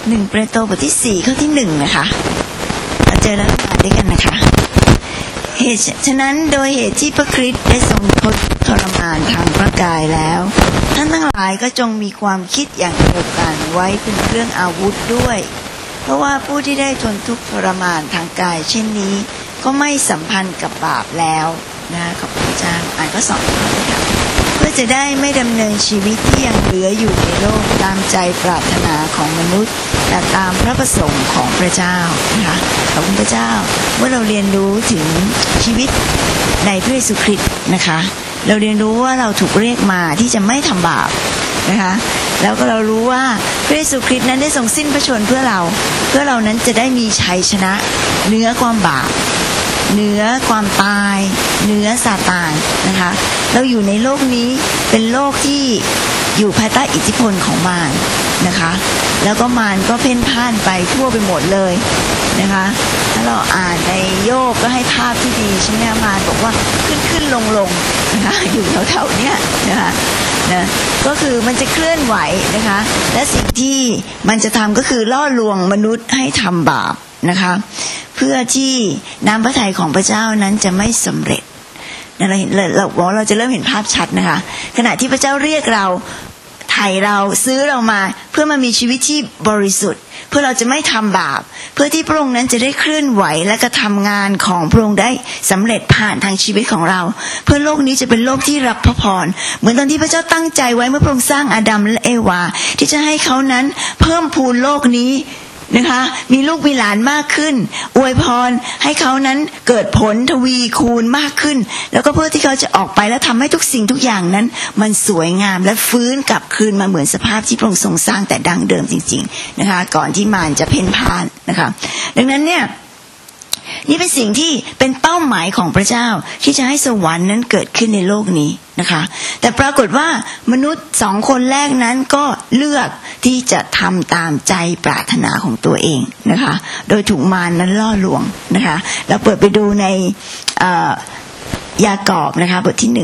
1 เปโตรบทที่4ข้อที่1นะคะเราเจอแล้วมาด้วยกันนะคะเหตุฉะนั้นโดยเหตุที่พระคริสต์ได้ทรงทรมานทางพระกายแล้วท่านทั้งหลายก็จงมีความคิดอย่างเดียวกันไว้เป็นเครื่องอาวุธด้วยเพราะว่าผู้ที่ได้ทนทุกข์ทรมานทางกายเช่นนี้ก็ไม่สัมพันธ์กับบาปแล้วนะขอบคุณอาจารย์อ่านก็2ข้อค่ะเพื่อจะได้ไม่ดำเนินชีวิตที่ยังเหลืออยู่ในโลกตามใจปรารถนาของมนุษย์แต่ตามพระประสงค์ของพระเจ้านะคะขอบคุณพระเจ้าเมื่อเราเรียนรู้ถึงชีวิตในพระเยซูคริสต์นะคะเราเรียนรู้ว่าเราถูกเรียกมาที่จะไม่ทำบาปนะคะแล้วก็เรารู้ว่าพระเยซูคริสต์นั้นได้ทรงสิ้นพระชนม์เพื่อเรานั้นจะได้มีชัยชนะเหนือความบาปเหนือความตายเหนือซาตานนะคะเราอยู่ในโลกนี้เป็นโลกที่อยู่ภายใต้อิทธิพลของมารนะคะแล้วก็มารก็เพ่นพ่านไปทั่วไปหมดเลยนะคะถ้าเราอ่านในโยบก็ให้ภาพที่ดีใช่ไหมมารบอกว่าขึ้นลงนะคะอยู่แถวๆเนี้ยนะคะนะก็คือมันจะเคลื่อนไหวนะคะและสิ่งที่มันจะทำก็คือล่อลวงมนุษย์ให้ทำบาปนะคะเพื่อที่น้ำพระทัยของพระเจ้านั้นจะไม่สำเร็จเราจะเริ่มเห็นภาพชัดนะคะขณะที่พระเจ้าเรียกเราไถ่เราซื้อเรามาเพื่อมามีชีวิตที่บริสุทธิ์เพื่อเราจะไม่ทำบาปเพื่อที่พระองค์นั้นจะได้เคลื่อนไหวและก็ทำงานของพระองค์ได้สำเร็จผ่านทางชีวิตของเราเพื่อโลกนี้จะเป็นโลกที่รับพระพรเหมือนตอนที่พระเจ้าตั้งใจไว้เมื่อพระองค์สร้างอาดัมและเอวาที่จะให้เขานั้นเพิ่มพูนโลกนี้นะคะมีลูกมีหลานมากขึ้นอวยพรให้เขานั้นเกิดผลทวีคูณมากขึ้นแล้วก็เพื่อที่เขาจะออกไปแล้วทำให้ทุกสิ่งทุกอย่างนั้นมันสวยงามและฟื้นกลับคืนมาเหมือนสภาพที่พระองค์ทรงสร้างแต่ดั้งเดิมจริงๆนะคะก่อนที่มารจะเพ่นพ่านนะคะดังนั้นเนี่ยนี่เป็นสิ่งที่เป็นเป้าหมายของพระเจ้าที่จะให้สวรรค์นั้นเกิดขึ้นในโลกนี้นะคะแต่ปรากฏว่ามนุษย์2คนแรกนั้นก็เลือกที่จะทำตามใจปรารถนาของตัวเองนะคะโดยถูกมารนั้นล่อลวงนะคะเราเปิดไปดูในยากอบนะคะบทที่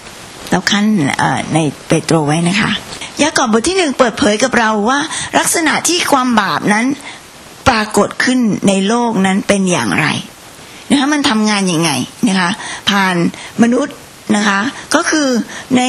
1เราขั้นในเปโตรไว้นะคะยากอบบทที่1เปิดเผยกับเราว่าลักษณะที่ความบาปนั้นปรากฏขึ้นในโลกนั้นเป็นอย่างไรนะคะมันทำงานยังไงนะคะผ่านมนุษย์นะคะก็คือใน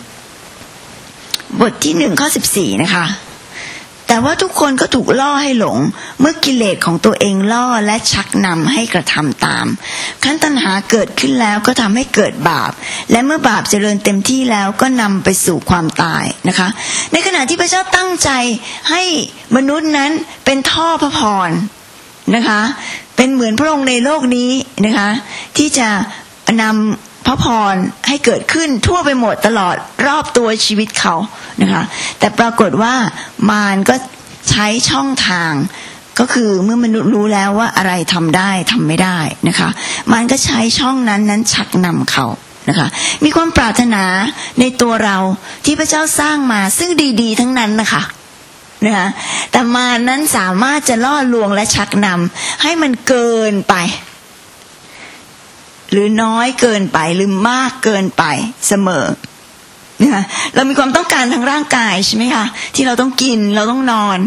บทที่1ข้อ14นะคะแต่ว่าทุกคนก็ถูกล่อให้หลงเมื่อกิเลสของตัวเองล่อและชักนำให้กระทำตามขั้นตัณหาเกิดขึ้นแล้วก็ทำให้เกิดบาปและเมื่อบาปเจริญเต็มที่แล้วก็นำไปสู่ความตายนะคะในขณะที่พระเจ้าตั้งใจให้มนุษย์นั้นเป็นท่อพระพรนะคะเป็นเหมือนพระองค์ในโลกนี้นะคะที่จะนำพระพรให้เกิดขึ้นทั่วไปหมดตลอดรอบตัวชีวิตเขานะคะแต่ปรากฏว่ามารก็ใช้ช่องทางก็คือเมื่อมนุษย์รู้แล้วว่าอะไรทำได้ทำไม่ได้นะคะมารก็ใช้ช่องนั้นชักนำเขานะคะมีความปรารถนาในตัวเราที่พระเจ้าสร้างมาซึ่งดีๆทั้งนั้นนะคะแต่มารนั้นสามารถจะล่อลวงและชักนำให้มันเกินไปหรือน้อยเกินไปหรือมากเกินไปเสมอนะคะเรามีความต้องการทางร่างกายใช่ไหมคะที่เราต้องกินเราต้องนอน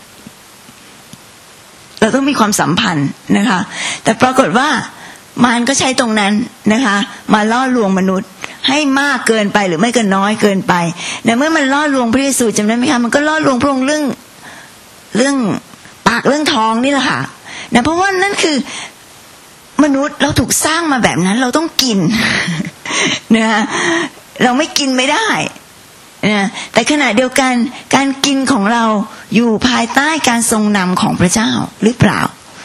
เราต้องมีความสัมพันธ์นะคะแต่ปรากฏว่ามารก็ใช้ตรงนั้นนะคะมาล่อลวงมนุษย์ให้มากเกินไปหรือไม่ก็น้อยเกินไปแต่เมื่อมันล่อลวงพระเยซูจำได้ไหมคะมันก็ล่อลวงพระองค์เรื่องปากเรื่องท้องนี่แหละค่ะนะเพราะว่านั่นคือมนุษย์เราถูกสร้างมาแบบนั้นเราต้องกินนะเราไม่กินไม่ได้นะแต่ขณะเดียวกันการกินของเราอยู่ภายใต้การทรงนำของพระเจ้าหรือเปล่า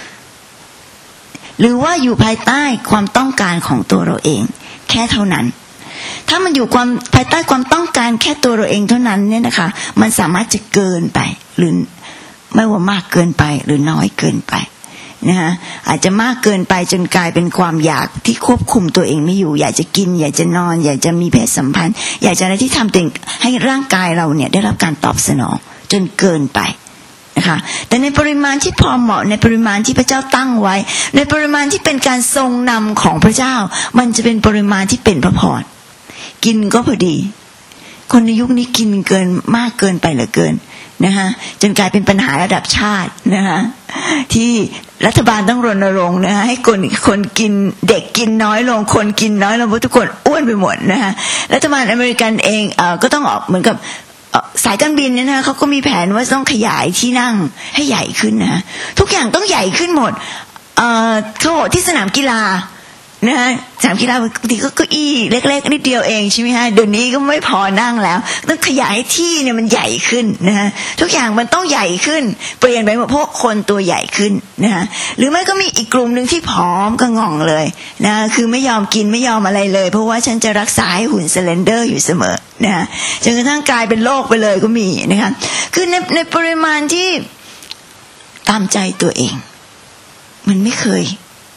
หรือว่าอยู่ภายใต้ความต้องการของตัวเราเองแค่เท่านั้นถ้ามันอยู่ภายใต้ความต้องการแค่ตัวเราเองเท่านั้นเนี่ยนะคะมันสามารถจะเกินไปหรือไม่ว่ามากเกินไปหรือน้อยเกินไปนะคะอาจจะมากเกินไปจนกลายเป็นความอยากที่ควบคุมตัวเองไม่อยู่อยากจะกินอยากจะนอนอยากจะมีเพศสัมพันธ์อยากจะอะไรที่ทำตัวเองให้ร่างกายเราเนี่ยได้รับการตอบสนองจนเกินไปนะคะแต่ในปริมาณที่พอเหมาะในปริมาณที่พระเจ้าตั้งไว้ในปริมาณที่เป็นการทรงนำของพระเจ้ามันจะเป็นปริมาณที่เป็นพระพรกินก็พอดีคนในยุคนี้กินเกินมากเกินไปเหลือเกินนะคะจนกลายเป็นปัญหาระดับชาตินะคะที่รัฐบาลต้องรณรงค์นะคะให้คนกินเด็กกินน้อยลงคนกินน้อยลงเพราะทุกคนอ้วนไปหมดนะคะรัฐบาลอเมริกันเองก็ต้องออกเหมือนกับสายการบินเนี่ยนะเขาก็มีแผนว่าต้องขยายที่นั่งให้ใหญ่ขึ้นนะทุกอย่างต้องใหญ่ขึ้นหมดเขาบอกที่สนามกีฬานะฮะสนามกีฬาบางทีก็เก้าอี้เล็กๆนิดเดียวเองใช่ไหมฮะเดี๋ยวนี้ก็ไม่พอนั่งแล้วต้องขยายที่เนี่ยมันใหญ่ขึ้นนะฮะทุกอย่างมันต้องใหญ่ขึ้นเปลี่ยนไปหมดเพราะคนตัวใหญ่ขึ้นนะฮะหรือไม่ก็มีอีกกลุ่มนึงที่ผอมก็ง่องเลยนะคือไม่ยอมกินไม่ยอมอะไรเลยเพราะว่าฉันจะรักษาให้หุ่นสเลนเดอร์อยู่เสมอนะฮะจนกระทั่งกลายเป็นโรคไปเลยก็มีนะคะคือในปริมาณที่ตามใจตัวเองมันไม่เคย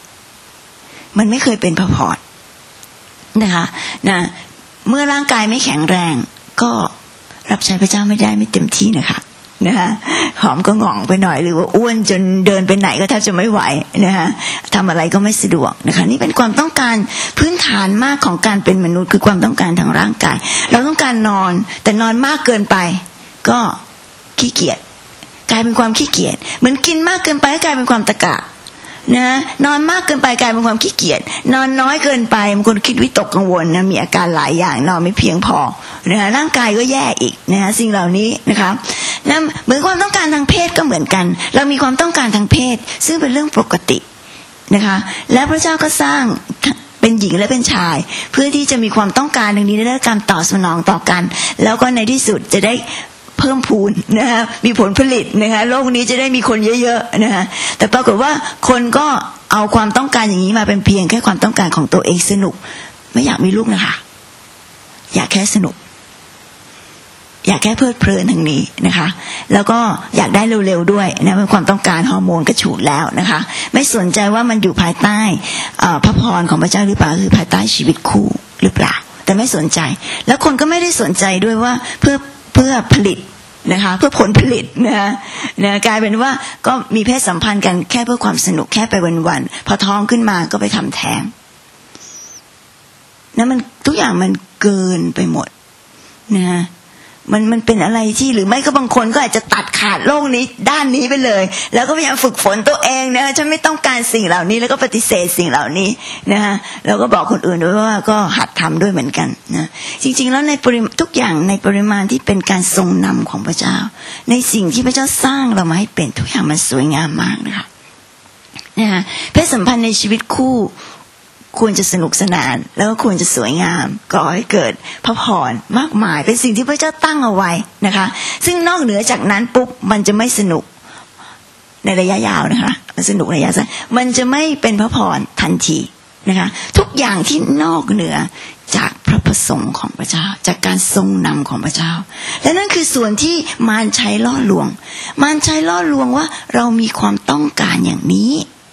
เป็นพระพรนะคะนะเมื่อร่างกายไม่แข็งแรงก็รับใช้พระเจ้าไม่ได้ไม่เต็มที่นะคะนะคะหอมก็ง่องไปหน่อยหรือว่าอ้วนจนเดินไปไหนก็แทบจะไม่ไหวนะคะทำอะไรก็ไม่สะดวกนะคะนี่เป็นความต้องการพื้นฐานมากของการเป็นมนุษย์คือความต้องการทางร่างกายเราต้องการนอนแต่นอนมากเกินไปก็ขี้เกียจกลายเป็นความขี้เกียจเหมือนกินมากเกินไปก็กลายเป็นความตะกะนะนอนมากเกินไปกลายเป็นความขี้เกียจนอนน้อยเกินไปบางคนคิดวิตกกังวลนะมีอาการหลายอย่างนอนไม่เพียงพอนะร่างกายก็แย่อีกนะสิ่งเหล่านี้นะคะนะเหมือนความต้องการทางเพศก็เหมือนกันเรามีความต้องการทางเพศซึ่งเป็นเรื่องปกตินะคะและพระเจ้าก็สร้างเป็นหญิงและเป็นชายเพื่อที่จะมีความต้องการทางนี้และการตอบสนองต่อกันแล้วก็ในที่สุดจะได้เพิ่มพูนนะคะมีผลผลิตนะคะโลกนี้จะได้มีคนเยอะๆนะคะแต่ปรากฏว่าคนก็เอาความต้องการอย่างนี้มาเป็นเพียงแค่ความต้องการของตัวเองสนุกไม่อยากมีลูกนะคะอยากแค่สนุกอยากแค่เพลิดเพลินทางนี้นะคะแล้วก็อยากได้เร็วๆด้วยนะเป็นความต้องการฮอร์โมนกระฉูดแล้วนะคะไม่สนใจว่ามันอยู่ภายใต้พระพรของพระเจ้าหรือเปล่าคือภายใต้ชีวิตคู่หรือเปล่าแต่ไม่สนใจแล้วคนก็ไม่ได้สนใจด้วยว่าเพื่อผลิตนะคะเพื่อผลผลิตนะกลายเป็นว่าก็มีเพศสัมพันธ์กันแค่เพื่อความสนุกแค่ไปวันๆพอท้องขึ้นมาก็ไปทำแท้งนะมันทุกอย่างมันเกินไปหมดนะมันเป็นอะไรที่หรือไม่ก็บางคนก็อาจจะตัดขาดโลกนี้ด้านนี้ไปเลยแล้วก็พยายามฝึกฝนตัวเองนะฉันไม่ต้องการสิ่งเหล่านี้แล้วก็ปฏิเสธสิ่งเหล่านี้นะฮะแล้วก็บอกคนอื่นด้วยว่าก็หัดทำด้วยเหมือนกันนะจริงๆแล้วในทุกอย่างในปริมาณที่เป็นการทรงนำของพระเจ้าในสิ่งที่พระเจ้าสร้างเรามาให้เป็นทุกอย่างมันสวยงามมากนะคะนะฮะเพศสัมพันธ์ในชีวิตคู่ควรจะสนุกสนานแล้วก็ควรจะสวยงามก่อให้เกิดพระพรมากมายเป็นสิ่งที่พระเจ้าตั้งเอาไว้นะคะซึ่งนอกเหนือจากนั้นปุ๊บมันจะไม่สนุกในระยะยาวนะคะมันสนุกในระยะสั้นมันจะไม่เป็นพระพรทันทีนะคะทุกอย่างที่นอกเหนือจากพระประสงค์ของพระเจ้าจากการทรงนำของพระเจ้าและนั่นคือส่วนที่มารใช้ล่อลวงว่าเรามีความต้องการอย่างนี้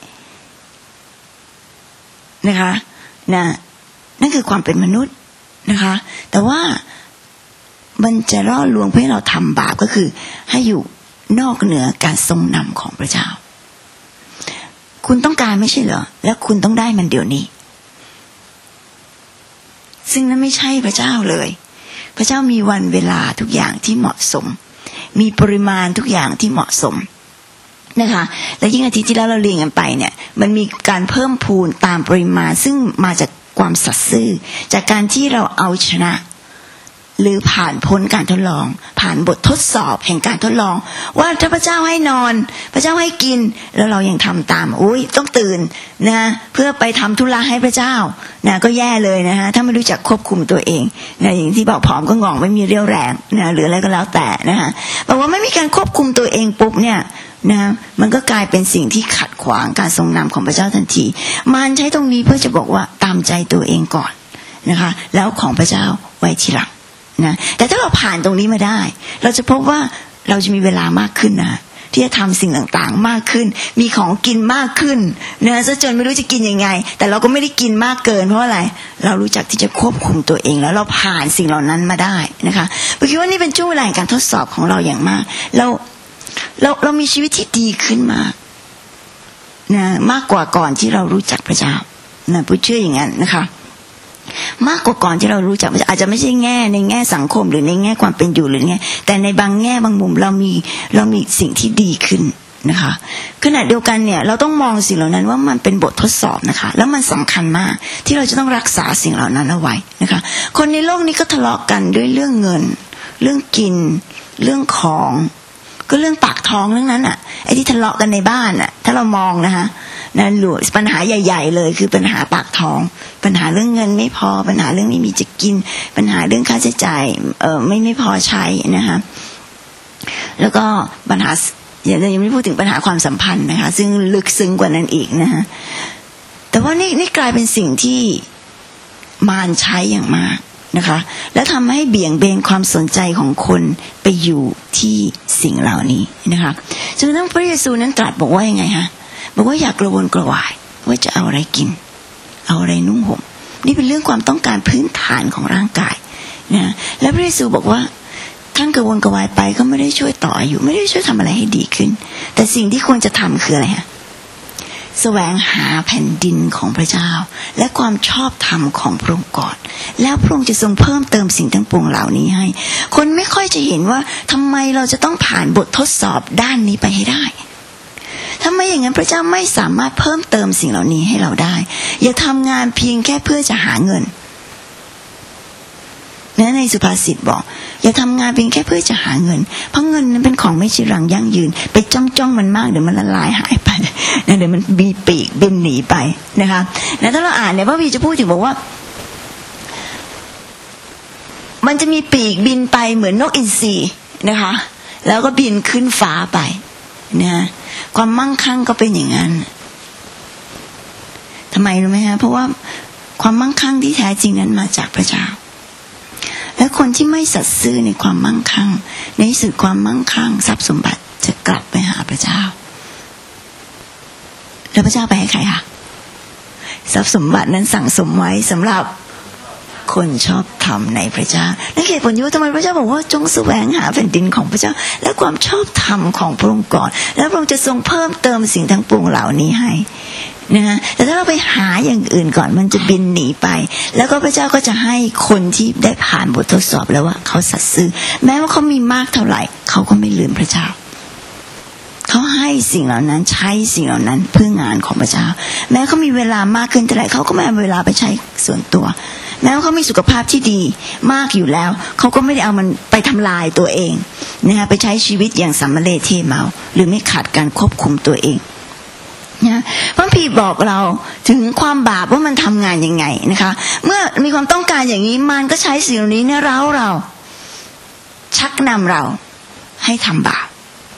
นะคะนั่นคือความเป็นมนุษย์นะคะแต่ว่ามันจะล่อลวงเพื่อให้เราทำบาปก็คือให้อยู่นอกเหนือการทรงนำของพระเจ้าคุณต้องการไม่ใช่เหรอแล้วคุณต้องได้มันเดี๋ยวนี้ซึ่งนั้นไม่ใช่พระเจ้าเลยพระเจ้ามีวันเวลาทุกอย่างที่เหมาะสมมีปริมาณทุกอย่างที่เหมาะสมนะคะและยิ่งอาทิตย์ที่แล้วเราเรียนกันไปเนี่ยมันมีการเพิ่มพูนตามปริมาณซึ่งมาจากความสัตย์ซื่อจากการที่เราเอาชนะหรือผ่านพ้นการทดลองผ่านบททดสอบแห่งการทดลองว่าถ้าพระเจ้าให้นอนพระเจ้าให้กินแล้วเรายังทำตามต้องตื่นนะเพื่อไปทำธุระให้พระเจ้านะก็แย่เลยนะฮะถ้าไม่รู้จักควบคุมตัวเองนะอย่างที่บอกผอมก็ง่องไม่มีเรี่ยวแรงนะหรืออะไรก็แล้วแต่นะฮะบอกว่าไม่มีการควบคุมตัวเองปุ๊บเนี่ยนะมันก็กลายเป็นสิ่งที่ขัดขวางการทรงนำของพระเจ้าทันทีมารใช้ตรงนี้เพื่อจะบอกว่าตามใจตัวเองก่อนนะคะแล้วของพระเจ้าไว้ทีหลังนะแต่ถ้าเราผ่านตรงนี้มาได้เราจะพบว่าเราจะมีเวลามากขึ้นนะที่จะทำสิ่งต่างๆมากขึ้นมีของกินมากขึ้นนะซะจนไม่รู้จะกินยังไงแต่เราก็ไม่ได้กินมากเกินเพราะอะไรเรารู้จักที่จะควบคุมตัวเองแล้วเราผ่านสิ่งเหล่านั้นมาได้นะคะผมคิดว่านี่เป็นช่วงเวลาการทดสอบของเราอย่างมากเรามีชีวิตที่ดีขึ้นมากนะมากกว่าก่อนที่เรารู้จักพระเจ้านะผมเชื่ออย่างนั้นนะคะมากกว่าก่อนที่เรารู้จักอาจจะไม่ใช่แง่ในแง่สังคมหรือในแง่ความเป็นอยู่หรือไงแต่ในบางแง่บางมุมเรามีสิ่งที่ดีขึ้นนะคะขณะเดียวกันเนี่ยเราต้องมองสิ่งเหล่านั้นว่ามันเป็นบททดสอบนะคะแล้วมันสำคัญมากที่เราจะต้องรักษาสิ่งเหล่านั้นเอาไว้นะคะคนในโลกนี้ก็ทะเลาะกันด้วยเรื่องเงินเรื่องกินเรื่องของก็เรื่องปากท้องเรื่องนั้นอ่ะไอ้ที่ทะเลาะกันในบ้านอ่ะถ้าเรามองนะคะนั่นหรือปัญหาใหญ่ๆเลยคือปัญหาปากท้องปัญหาเรื่องเงินไม่พอปัญหาเรื่องไม่มีจะกินปัญหาเรื่องค่าใช้จ่ายไม่พอใช้นะคะแล้วก็ปัญหายังไม่พูดถึงปัญหาความสัมพันธ์นะคะซึ่งลึกซึ้งกว่านั้นอีกนะคะแต่ว่านี่กลายเป็นสิ่งที่มารใช้อย่างมากนะคะและทำให้เบี่ยงเบนความสนใจของคนไปอยู่ที่สิ่งเหล่านี้นะคะจนทั้งพระเยซูนั้นตรัสบอกว่ายังไงฮะบอกว่าอย่ากระวนกระวายว่าจะเอาอะไรกินเอาอะไรนุ่งห่มนี่เป็นเรื่องความต้องการพื้นฐานของร่างกายนะและพระเยซูบอกว่าท่านกระวนกระวายไปก็ไม่ได้ช่วยต่ออายุไม่ได้ช่วยทำอะไรให้ดีขึ้นแต่สิ่งที่ควรจะทำคืออะไรฮะแสวงหาแผ่นดินของพระเจ้าและความชอบธรรมของพระองค์ก่อนแล้วพระองค์จะทรงเพิ่มเติมสิ่งทั้งปวงเหล่านี้ให้คนไม่ค่อยจะเห็นว่าทำไมเราจะต้องผ่านบททดสอบด้านนี้ไปให้ได้ถ้าไม่อย่างนั้นพระเจ้าไม่สามารถเพิ่มเติมสิ่งเหล่านี้ให้เราได้อย่าทำงานเพียงแค่เพื่อจะหาเงินในสุภาษิตบอกอย่าทำงานเพียงแค่เพื่อจะหาเงินเพราะเงินนั้นเป็นของไม่จีรังยั่งยืนไปจ้องมันมากเดี๋ยวมันละลายหายไปเดี๋ยวมันมีปีกบินหนีไปนะคะถ้าเราอ่านเนี่ยพระบีจะพูดถึงบอกว่ามันจะมีปีกบินไปเหมือนนกอินทรีนะคะแล้วก็บินขึ้นฟ้าไปนะความมั่งคั่งก็เป็นอย่างนั้นทำไมรู้ไหมฮะเพราะว่าความมั่งคั่งที่แท้จริงนั้นมาจากพระเจ้าและคนที่ไม่สัตย์ซื่อในความมั่งคั่งในที่สุดความมั่งคั่งทรัพย์สมบัติจะกลับไปหาพระเจ้าแล้วพระเจ้าไปให้ใครคะทรัพย์สมบัตินั้นสั่งสมไว้สำหรับคนชอบธรรมในพระเจ้าและเหตุผลว่าทำไมพระเจ้าบอกว่าจงแสวงหาแผ่นดินของพระเจ้าและความชอบธรรมของพระองค์ก่อนแล้วพระองค์จะทรงเพิ่มเติมสิ่งทั้งปวงเหล่านี้ให้นะแต่ถ้าเราไปหาอย่างอื่นก่อนมันจะบินหนีไปแล้วก็พระเจ้าก็จะให้คนที่ได้ผ่านบททดสอบแล้วว่าเขาสัตย์ซื่อแม้ว่าเขามีมากเท่าไหร่เขาก็ไม่ลืมพระเจ้าเขาให้สิ่งเหล่านั้นใช้สิ่งเหล่านั้นเพื่องานของพระเจ้าแม้เขามีเวลามากขึ้นเท่าไหร่เขาก็ไม่เอาเวลาไปใช้ส่วนตัวแม้ว่าเขามีสุขภาพที่ดีมากอยู่แล้วเขาก็ไม่ได้เอามันไปทำลายตัวเองนะคะไปใช้ชีวิตอย่างสัมมาเลเทเมาหรือไม่ขาดการควบคุมตัวเองนะพระพีบอกเราถึงความบาปว่ามันทำงานยังไงนะคะเมื่อมีความต้องการอย่างนี้มันก็ใช้สิ่งเหล่านี้เนี่ยเราชักนำเราให้ทำบาป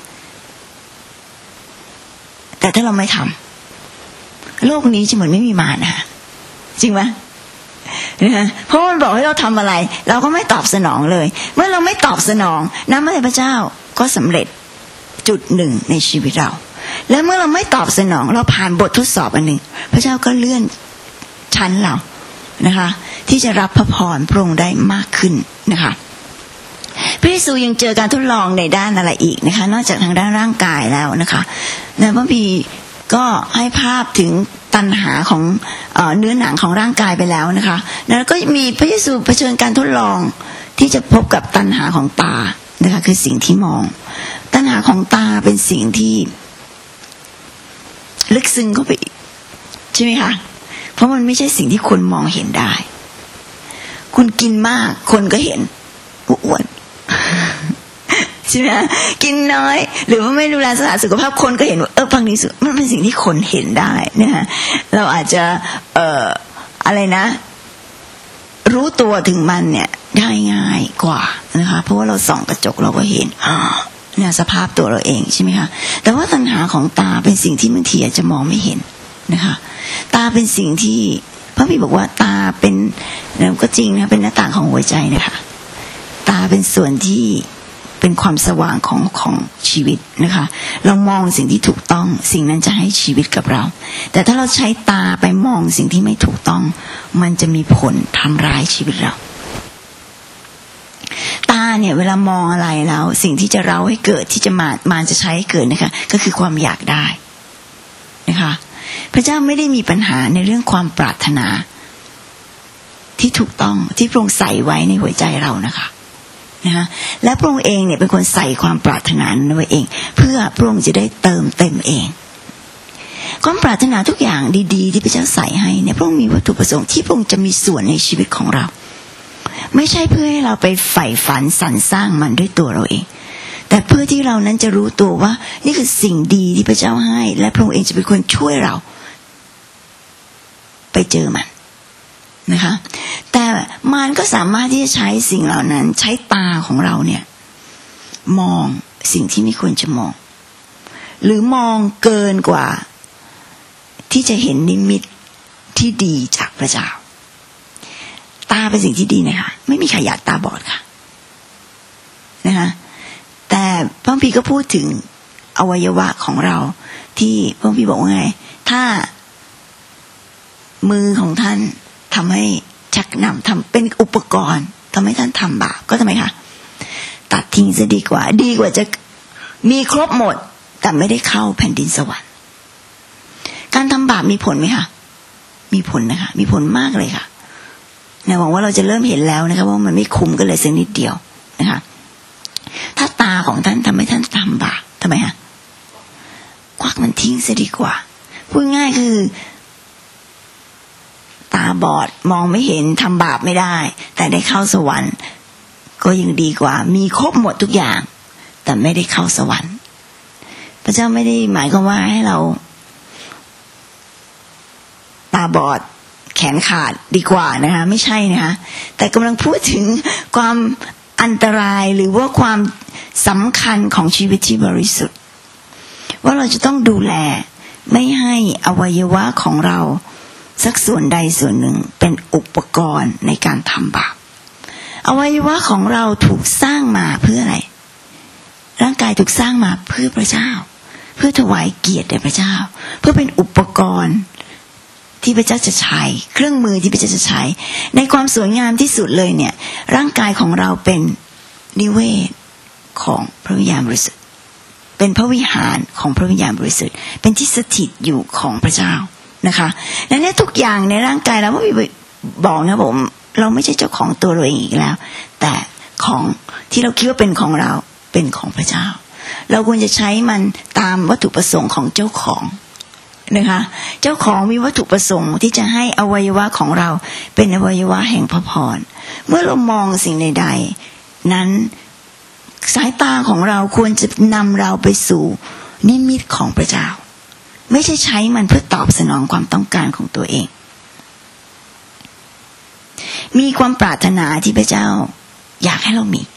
แต่ถ้าเราไม่ทำโลกนี้จะเหมือนไม่มีมารนะจริงไหมเพราะมันบอกให้เราทำอะไรเราก็ไม่ตอบสนองเลยเมื่อเราไม่ตอบสนองน้ำพระทัยพระเจ้าก็สำเร็จจุดหนึ่งในชีวิตเราและเมื่อเราไม่ตอบสนองเราผ่านบททดสอบอันหนึ่งพระเจ้าก็เลื่อนชั้นเรานะคะที่จะรับพระพรพระองค์ได้มากขึ้นนะคะพระเยซูยังเจอการทดลองในด้านอะไรอีกนะคะนอกจากทางด้านร่างกายแล้วนะคะในพระบีก็ให้ภาพถึงตัณหาของเนื้อหนังของร่างกายไปแล้วนะคะแล้วก็มีพระเยซูเผชิญการทดลองที่จะพบกับตัณหาของตานะคะคือสิ่งที่มองตัณหาของตาเป็นสิ่งที่ลึกซึ้งเข้าไปอีกใช่ไหมคะเพราะมันไม่ใช่สิ่งที่คนมองเห็นได้คุณกินมากคนก็เห็นอ้วนใช่ไหมกินน้อยหรือว่าไม่ดูแลสถานสุขภาพคนก็เห็นว่าบางทีมันเป็นสิ่งที่คนเห็นได้นะคะเราอาจจะอะไรนะรู้ตัวถึงมันเนี่ยได้ง่ายกว่านะคะเพราะว่าเราส่องกระจกเราก็เห็นเนี่ยสภาพตัวเราเองใช่ไหมคะแต่ว่าตัณหาของตาเป็นสิ่งที่บางทีอาจจะมองไม่เห็นนะคะตาเป็นสิ่งที่พระบิดาบอกว่าตาเป็นก็จริงนะเป็นหน้าต่างของหัวใจนะคะตาเป็นส่วนที่เป็นความสว่างของชีวิตนะคะเรามองสิ่งที่ถูกต้องสิ่งนั้นจะให้ชีวิตกับเราแต่ถ้าเราใช้ตาไปมองสิ่งที่ไม่ถูกต้องมันจะมีผลทำร้ายชีวิตเราตาเนี่ยเวลามองอะไรแล้วสิ่งที่จะเร้าให้เกิดที่จะมาจะใช้ให้เกิดนะคะก็คือความอยากได้นะคะพระเจ้าไม่ได้มีปัญหาในเรื่องความปรารถนาที่ถูกต้องที่พระองค์ใส่ไว้ในหัวใจเรานะคะและพระองค์เองเนี่ยเป็นคนใส่ความปรารถนานั้นไว้เองเพื่อพระองค์จะได้เติมเต็มเองความปรารถนาทุกอย่างดีๆที่พระเจ้าใส่ให้เนี่ยพระองค์มีวัตถุประสงค์ที่พระองค์จะมีส่วนในชีวิตของเราไม่ใช่เพื่อให้เราไปใฝ่ฝันสรรสร้างมันด้วยตัวเราเองแต่เพื่อที่เรานั้นจะรู้ตัวว่านี่คือสิ่งดีที่พระเจ้าให้และพระองค์เองจะเป็นคนช่วยเราไปเจอมันนะคะแต่มันก็สามารถที่จะใช้สิ่งเหล่านั้นใช้ตาของเราเนี่ยมองสิ่งที่ไม่ควรจะมองหรือมองเกินกว่าที่จะเห็นนิมิตที่ดีจากพระเจ้าตาเป็นสิ่งที่ดีนะคะไม่มีใครอยากตาบอดค่ะนะคะแต่พระคัมภีร์ก็พูดถึงอวัยวะของเราที่พระคัมภีร์บอกว่าไงถ้ามือของท่านทำให้ชักนำทำเป็นอุปกรณ์ทำให้ท่านทำบาปก็ทำไมคะตัดทิ้งจะดีกว่าจะมีครบหมดแต่ไม่ได้เข้าแผ่นดินสวรรค์การทำบาปมีผลไหมคะมีผลนะคะมีผลมากเลยค่ะหวังว่าเราจะเริ่มเห็นแล้วนะคะว่ามันไม่คุ้มกันเลยสักนิดเดียวนะคะถ้าตาของท่านทำให้ท่านทำบาปทำไมคะควักมันทิ้งจะดีกว่าพูดง่ายคือตาบอดมองไม่เห็นทำบาปไม่ได้แต่ได้เข้าสวรรค์ก็ยังดีกว่ามีครบหมดทุกอย่างแต่ไม่ได้เข้าสวรรค์พระเจ้าไม่ได้หมายความว่าให้เราตาบอดแขนขาดดีกว่านะคะไม่ใช่นะคะแต่กำลังพูดถึงความอันตรายหรือว่าความสำคัญของชีวิตที่บริสุทธิ์ว่าเราจะต้องดูแลไม่ให้อวัยวะของเราสักส่วนใดส่วนหนึ่งเป็นอุปกรณ์ในการทำบาปอวัยวะของเราถูกสร้างมาเพื่ออะไรร่างกายถูกสร้างมาเพื่อพระเจ้าเพื่อถวายเกียรติแด่พระเจ้าเพื่อเป็นอุปกรณ์ที่พระเจ้าจะใช้เครื่องมือที่พระเจ้าจะใช้ในความสวยงามที่สุดเลยเนี่ยร่างกายของเราเป็นนิเวศของพระวิญญาณบริสุทธิ์เป็นพระวิหารของพระวิญญาณบริสุทธิ์เป็นที่สถิตอยู่ของพระเจ้านะคะและเนี่ยทุกอย่างในร่างกายเราไม่บอกนะผมเราไม่ใช่เจ้าของตัวเราเองอีกแล้วแต่ของที่เราคิดว่าเป็นของเราเป็นของพระเจ้าเราควรจะใช้มันตามวัตถุประสงค์ของเจ้าของนะคะเจ้าของมีวัตถุประสงค์ที่จะให้อวัยวะของเราเป็นอวัยวะแห่งพระพรเมื่อเรามองสิ่งใดๆนั้นสายตาของเราควรจะนำเราไปสู่นิมิตของพระเจ้าไม่ใช่ใช้มันเพื่อตอบสนองความต้องการของตัวเองมีความปรารถนาที่พระเจ้าอยากให้เรามี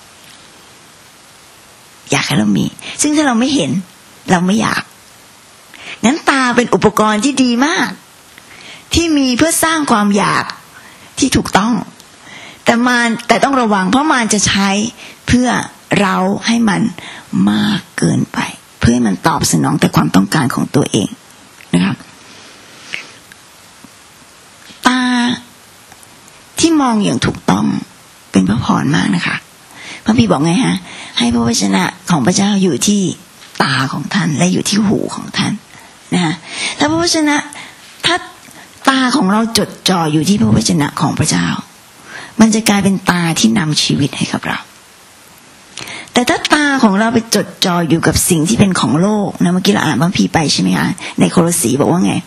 ซึ่งถ้าเราไม่เห็นเราไม่อยากงั้นตาเป็นอุปกรณ์ที่ดีมากที่มีเพื่อสร้างความอยากที่ถูกต้องแต่ต้องระวังเพราะมันจะใช้เพื่อเราให้มันมากเกินไปเพื่อให้มันตอบสนองแต่ความต้องการของตัวเองนะครับตาที่มองอย่างถูกต้องเป็นพระพรมากนะคะพระพี่บอกไงฮะให้พระวจนะของพระเจ้าอยู่ที่ตาของท่านและอยู่ที่หูของท่านนะถ้าพระวจนะถ้าตาของเราจดจ่ออยู่ที่พระวจนะของพระเจ้ามันจะกลายเป็นตาที่นำชีวิตให้กับเราแต่ถ้าตาของเราไปจดจ่ออยู่กับสิ่งที่เป็นของโลกนะเมื่อกี้เราอ่านพระคัมภีร์ไปใช่ไหมคะในโคโลสีบอกว่าไง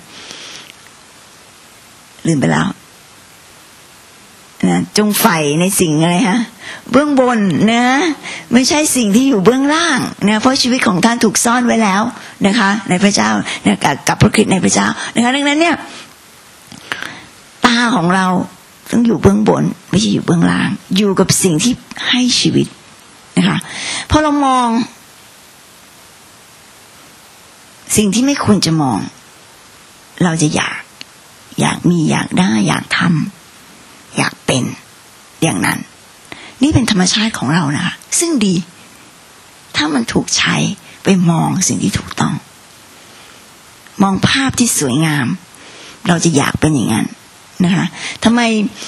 ลืมไปแล้วนะจงใฝ่ในสิ่งอะไรฮะเบื้องบนนะไม่ใช่สิ่งที่อยู่เบื้องล่างนะเพราะชีวิตของท่านถูกซ่อนไว้แล้วนะคะในพระเจ้านะกับพระคริสต์ในพระเจ้านะคะดังนั้นเนี่ยตาของเราต้องอยู่เบื้องบนไม่ใช่อยู่เบื้องล่างอยู่กับสิ่งที่ให้ชีวิตนะคะพอเรามองสิ่งที่ไม่ควรจะมองเราจะอยากมีอยากได้อยากทำอยากเป็นอย่างนั้นนี่เป็นธรรมชาติของเรานะคะซึ่งดีถ้ามันถูกใช้ไปมองสิ่งที่ถูกต้องมองภาพที่สวยงามเราจะอยากเป็นอย่างนั้นนะคะทำไม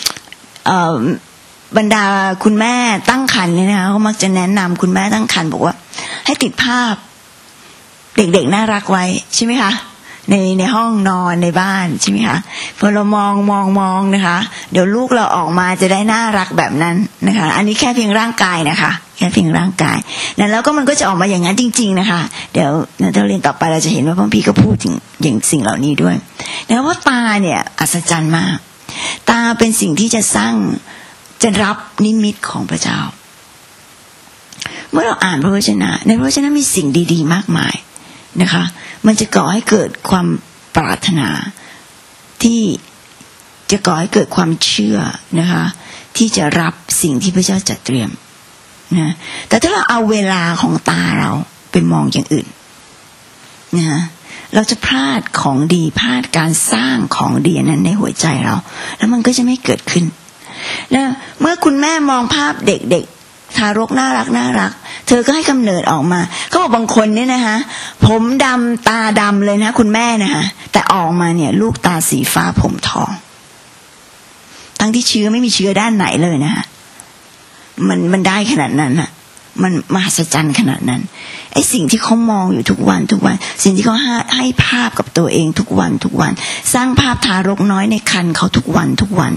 บรรดาคุณแม่ตั้งครรภ์เนี่ยนะคะเขามักจะแนะนำคุณแม่ตั้งครรภ์บอกว่าให้ติดภาพเด็กๆน่ารักไว้ใช่ไหมคะในห้องนอนในบ้านใช่ไหมคะพอเรามองนะคะเดี๋ยวลูกเราออกมาจะได้น่ารักแบบนั้นนะคะอันนี้แค่เพียงร่างกายนะคะแค่เพียงร่างกายแล้วก็มันก็จะออกมาอย่างนั้นจริงๆนะคะเดี๋ยวในเรียนต่อไปเราจะเห็นว่าพ่อพี่ก็พูดถึงอย่างสิ่งเหล่านี้ด้วยนะว่าตาเนี่ยอัศจรรย์มากตาเป็นสิ่งที่จะรับนิมิตของพระเจ้าเมื่อเราอ่านพระวจนะในพระวจนะมีสิ่งดีๆมากมายนะคะมันจะก่อให้เกิดความปรารถนาที่จะก่อให้เกิดความเชื่อนะคะที่จะรับสิ่งที่พระเจ้าจัดเตรียมนะแต่ถ้าเราเอาเวลาของตาเราไปมองอย่างอื่นนะเราจะพลาดของดีพลาดการสร้างของดีนั้นในหัวใจเราแล้วมันก็จะไม่เกิดขึ้นนะเมื่อคุณแม่มองภาพเด็กๆทารกน่ารักเธอก็ให้กำเนิดออกมาเขาบอกบางคนเนี่ยนะคะผมดำตาดำเลยนะคุณแม่นะคะแต่ออกมาเนี่ยลูกตาสีฟ้าผมทองทั้งที่เชื้อไม่มีเชื้อด้านไหนเลยนะคะมันได้ขนาดนั้นน่ะมันมหัศจรรย์ขนาดนั้นไอ้สิ่งที่เขามองอยู่ทุกวันสิ่งที่เขาให้ภาพกับตัวเองทุกวันสร้างภาพทารกน้อยในครรภ์เขาทุกวัน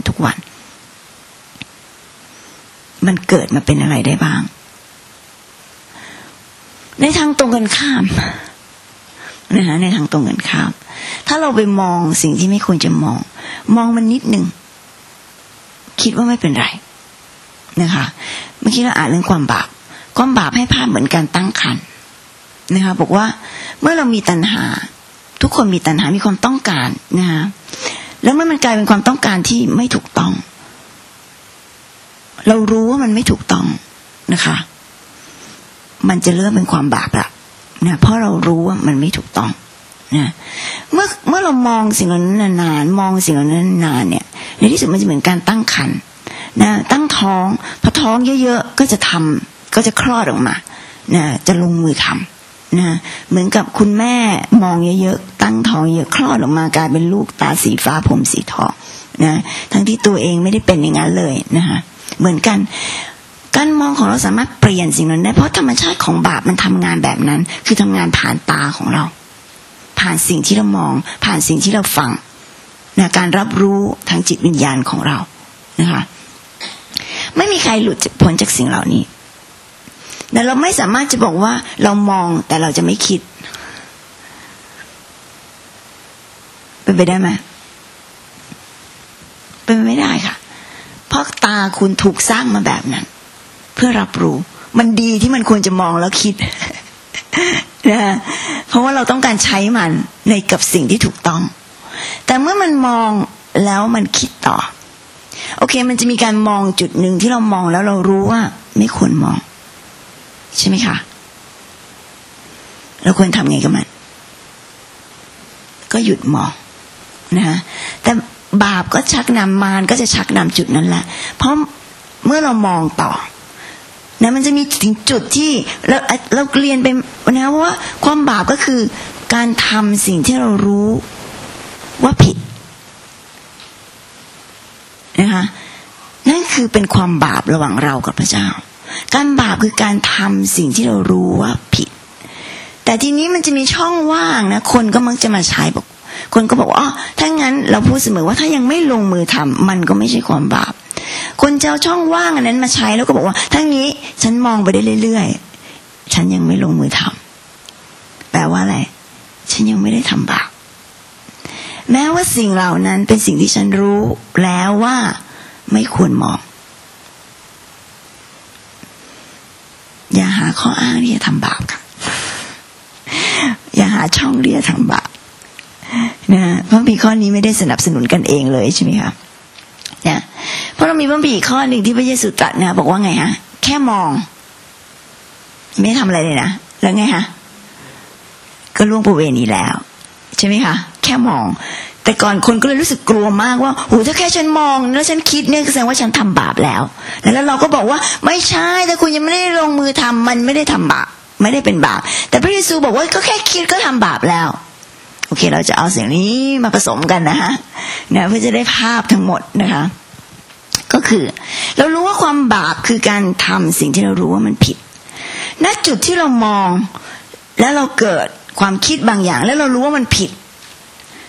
มันเกิดมาเป็นอะไรได้บ้างในทางตรงกันข้ามนะคะในทางตรงกันข้ามถ้าเราไปมองสิ่งที่ไม่ควรจะมองมันนิดนึงคิดว่าไม่เป็นไรนะคะเมื่อกี้เราอ่านเรื่องความบาปให้ภาพเหมือนการตั้งครรภ์นะคะบอกว่าเมื่อเรามีตัณหาทุกคนมีตัณหามีความต้องการนะคะแล้วเมื่อมันกลายเป็นความต้องการที่ไม่ถูกต้องเรารู้ว่ามันไม่ถูกต้องนะคะมันจะเริ่มเป็นความบาปละนะเพราะเรารู้ว่ามันไม่ถูกต้องนะเมื่อเรามองสิ่งเหล่านั้นนานๆมองสิ่งเหล่านั้นนานเนี่ยในที่สุดมันจะเหมือนการตั้งครรภ์นะตั้งท้องพอท้องเยอะๆก็จะคลอดออกมานะจะลงมือทำนะเหมือนกับคุณแม่มองเยอะๆตั้งท้องเยอะคลอดออกมากลายเป็นลูกตาสีฟ้าผมสีทองนะทั้งที่ตัวเองไม่ได้เป็นอย่างนั้นเลยนะคะเหมือนกันการมองของเราสามารถเปลี่ยนสิ่งนั้นได้เพราะธรรมชาติของบาปมันทำงานแบบนั้นคือทำงานผ่านตาของเราผ่านสิ่งที่เรามองผ่านสิ่งที่เราฟังนะการรับรู้ทางจิตวิญญาณของเรานะคะไม่มีใครหลุดพ้นจากสิ่งเหล่านี้แต่เราไม่สามารถจะบอกว่าเรามองแต่เราจะไม่คิดเป็นไปได้ไหมเป็นไปไม่ได้ค่ะเพราะตาคุณถูกสร้างมาแบบนั้นเพื่อรับรู้มันดีที่มันควรจะมองแล้วคิดนะเพราะว่าเราต้องการใช้มันในกับสิ่งที่ถูกต้องแต่เมื่อมันมองแล้วมันคิดต่อโอเคมันจะมีการมองจุดหนึ่งที่เรามองแล้วเรารู้ว่าไม่ควรมองใช่ไหมคะเราควรทำไงกับมันก็หยุดมองนะแต่บาปก็ชักนำมารก็จะชักนำจุดนั้นแหละเพราะเมื่อเรามองต่อนะมันจะมีถึงจุดที่เราเรียนไปนะว่าความบาปก็คือการทำสิ่งที่เรารู้ว่าผิดนะคะนั่นคือเป็นความบาประหว่างเรากับพระเจ้าการบาปคือการทำสิ่งที่เรารู้ว่าผิดแต่ทีนี้มันจะมีช่องว่างนะคนก็มักจะมาใช้บอกคนก็บอกว่าอ๋อถ้างั้นเราพูดเสมอว่าถ้ายังไม่ลงมือทำมันก็ไม่ใช่ความบาปคนจะเอาช่องว่างอันนั้นมาใช้แล้วก็บอกว่าทั้งนี้ฉันมองไปได้เรื่อยๆฉันยังไม่ลงมือทำแปลว่าอะไรฉันยังไม่ได้ทำบาปแม้ว่าสิ่งเหล่านั้นเป็นสิ่งที่ฉันรู้แล้วว่าไม่ควรมองอย่าหาข้ออ้างที่จะทำบาปค่ะอย่าหาช่องที่จะทำบาปนะเพราะมีข้อนี้ไม่ได้สนับสนุนกันเองเลยใช่ไหมคะเนี่ยเพราะเรามีพระบีข้อหนึ่งที่พระเยซูตรัสนะบอกว่าไงฮะแค่มองไม่ทำอะไรเลยนะแล้วไงฮะก็ล่วงประเวณีแล้วใช่ไหมคะแค่มองแต่ก่อนคนก็เลยรู้สึกกลัวมากว่าโหถ้าแค่ฉันมองแล้วฉันคิดเนี่ยแสดงว่าฉันทำบาปแล้วแล้วเราก็บอกว่าไม่ใช่แต่คุณยังไม่ได้ลงมือทำมันไม่ได้ทำบาปไม่ได้เป็นบาปแต่พระเยซูบอกว่าก็แค่คิดก็ทำบาปแล้วโอเคเราจะเอาสิ่งนี้มาผสมกันนะฮะเพื่อจะได้ภาพทั้งหมดนะคะก็คือเรารู้ว่าความบาปคือการทำสิ่งที่เรารู้ว่ามันผิดณจุดที่เรามองแล้วเราเกิดความคิดบางอย่างแล้วเรารู้ว่ามันผิด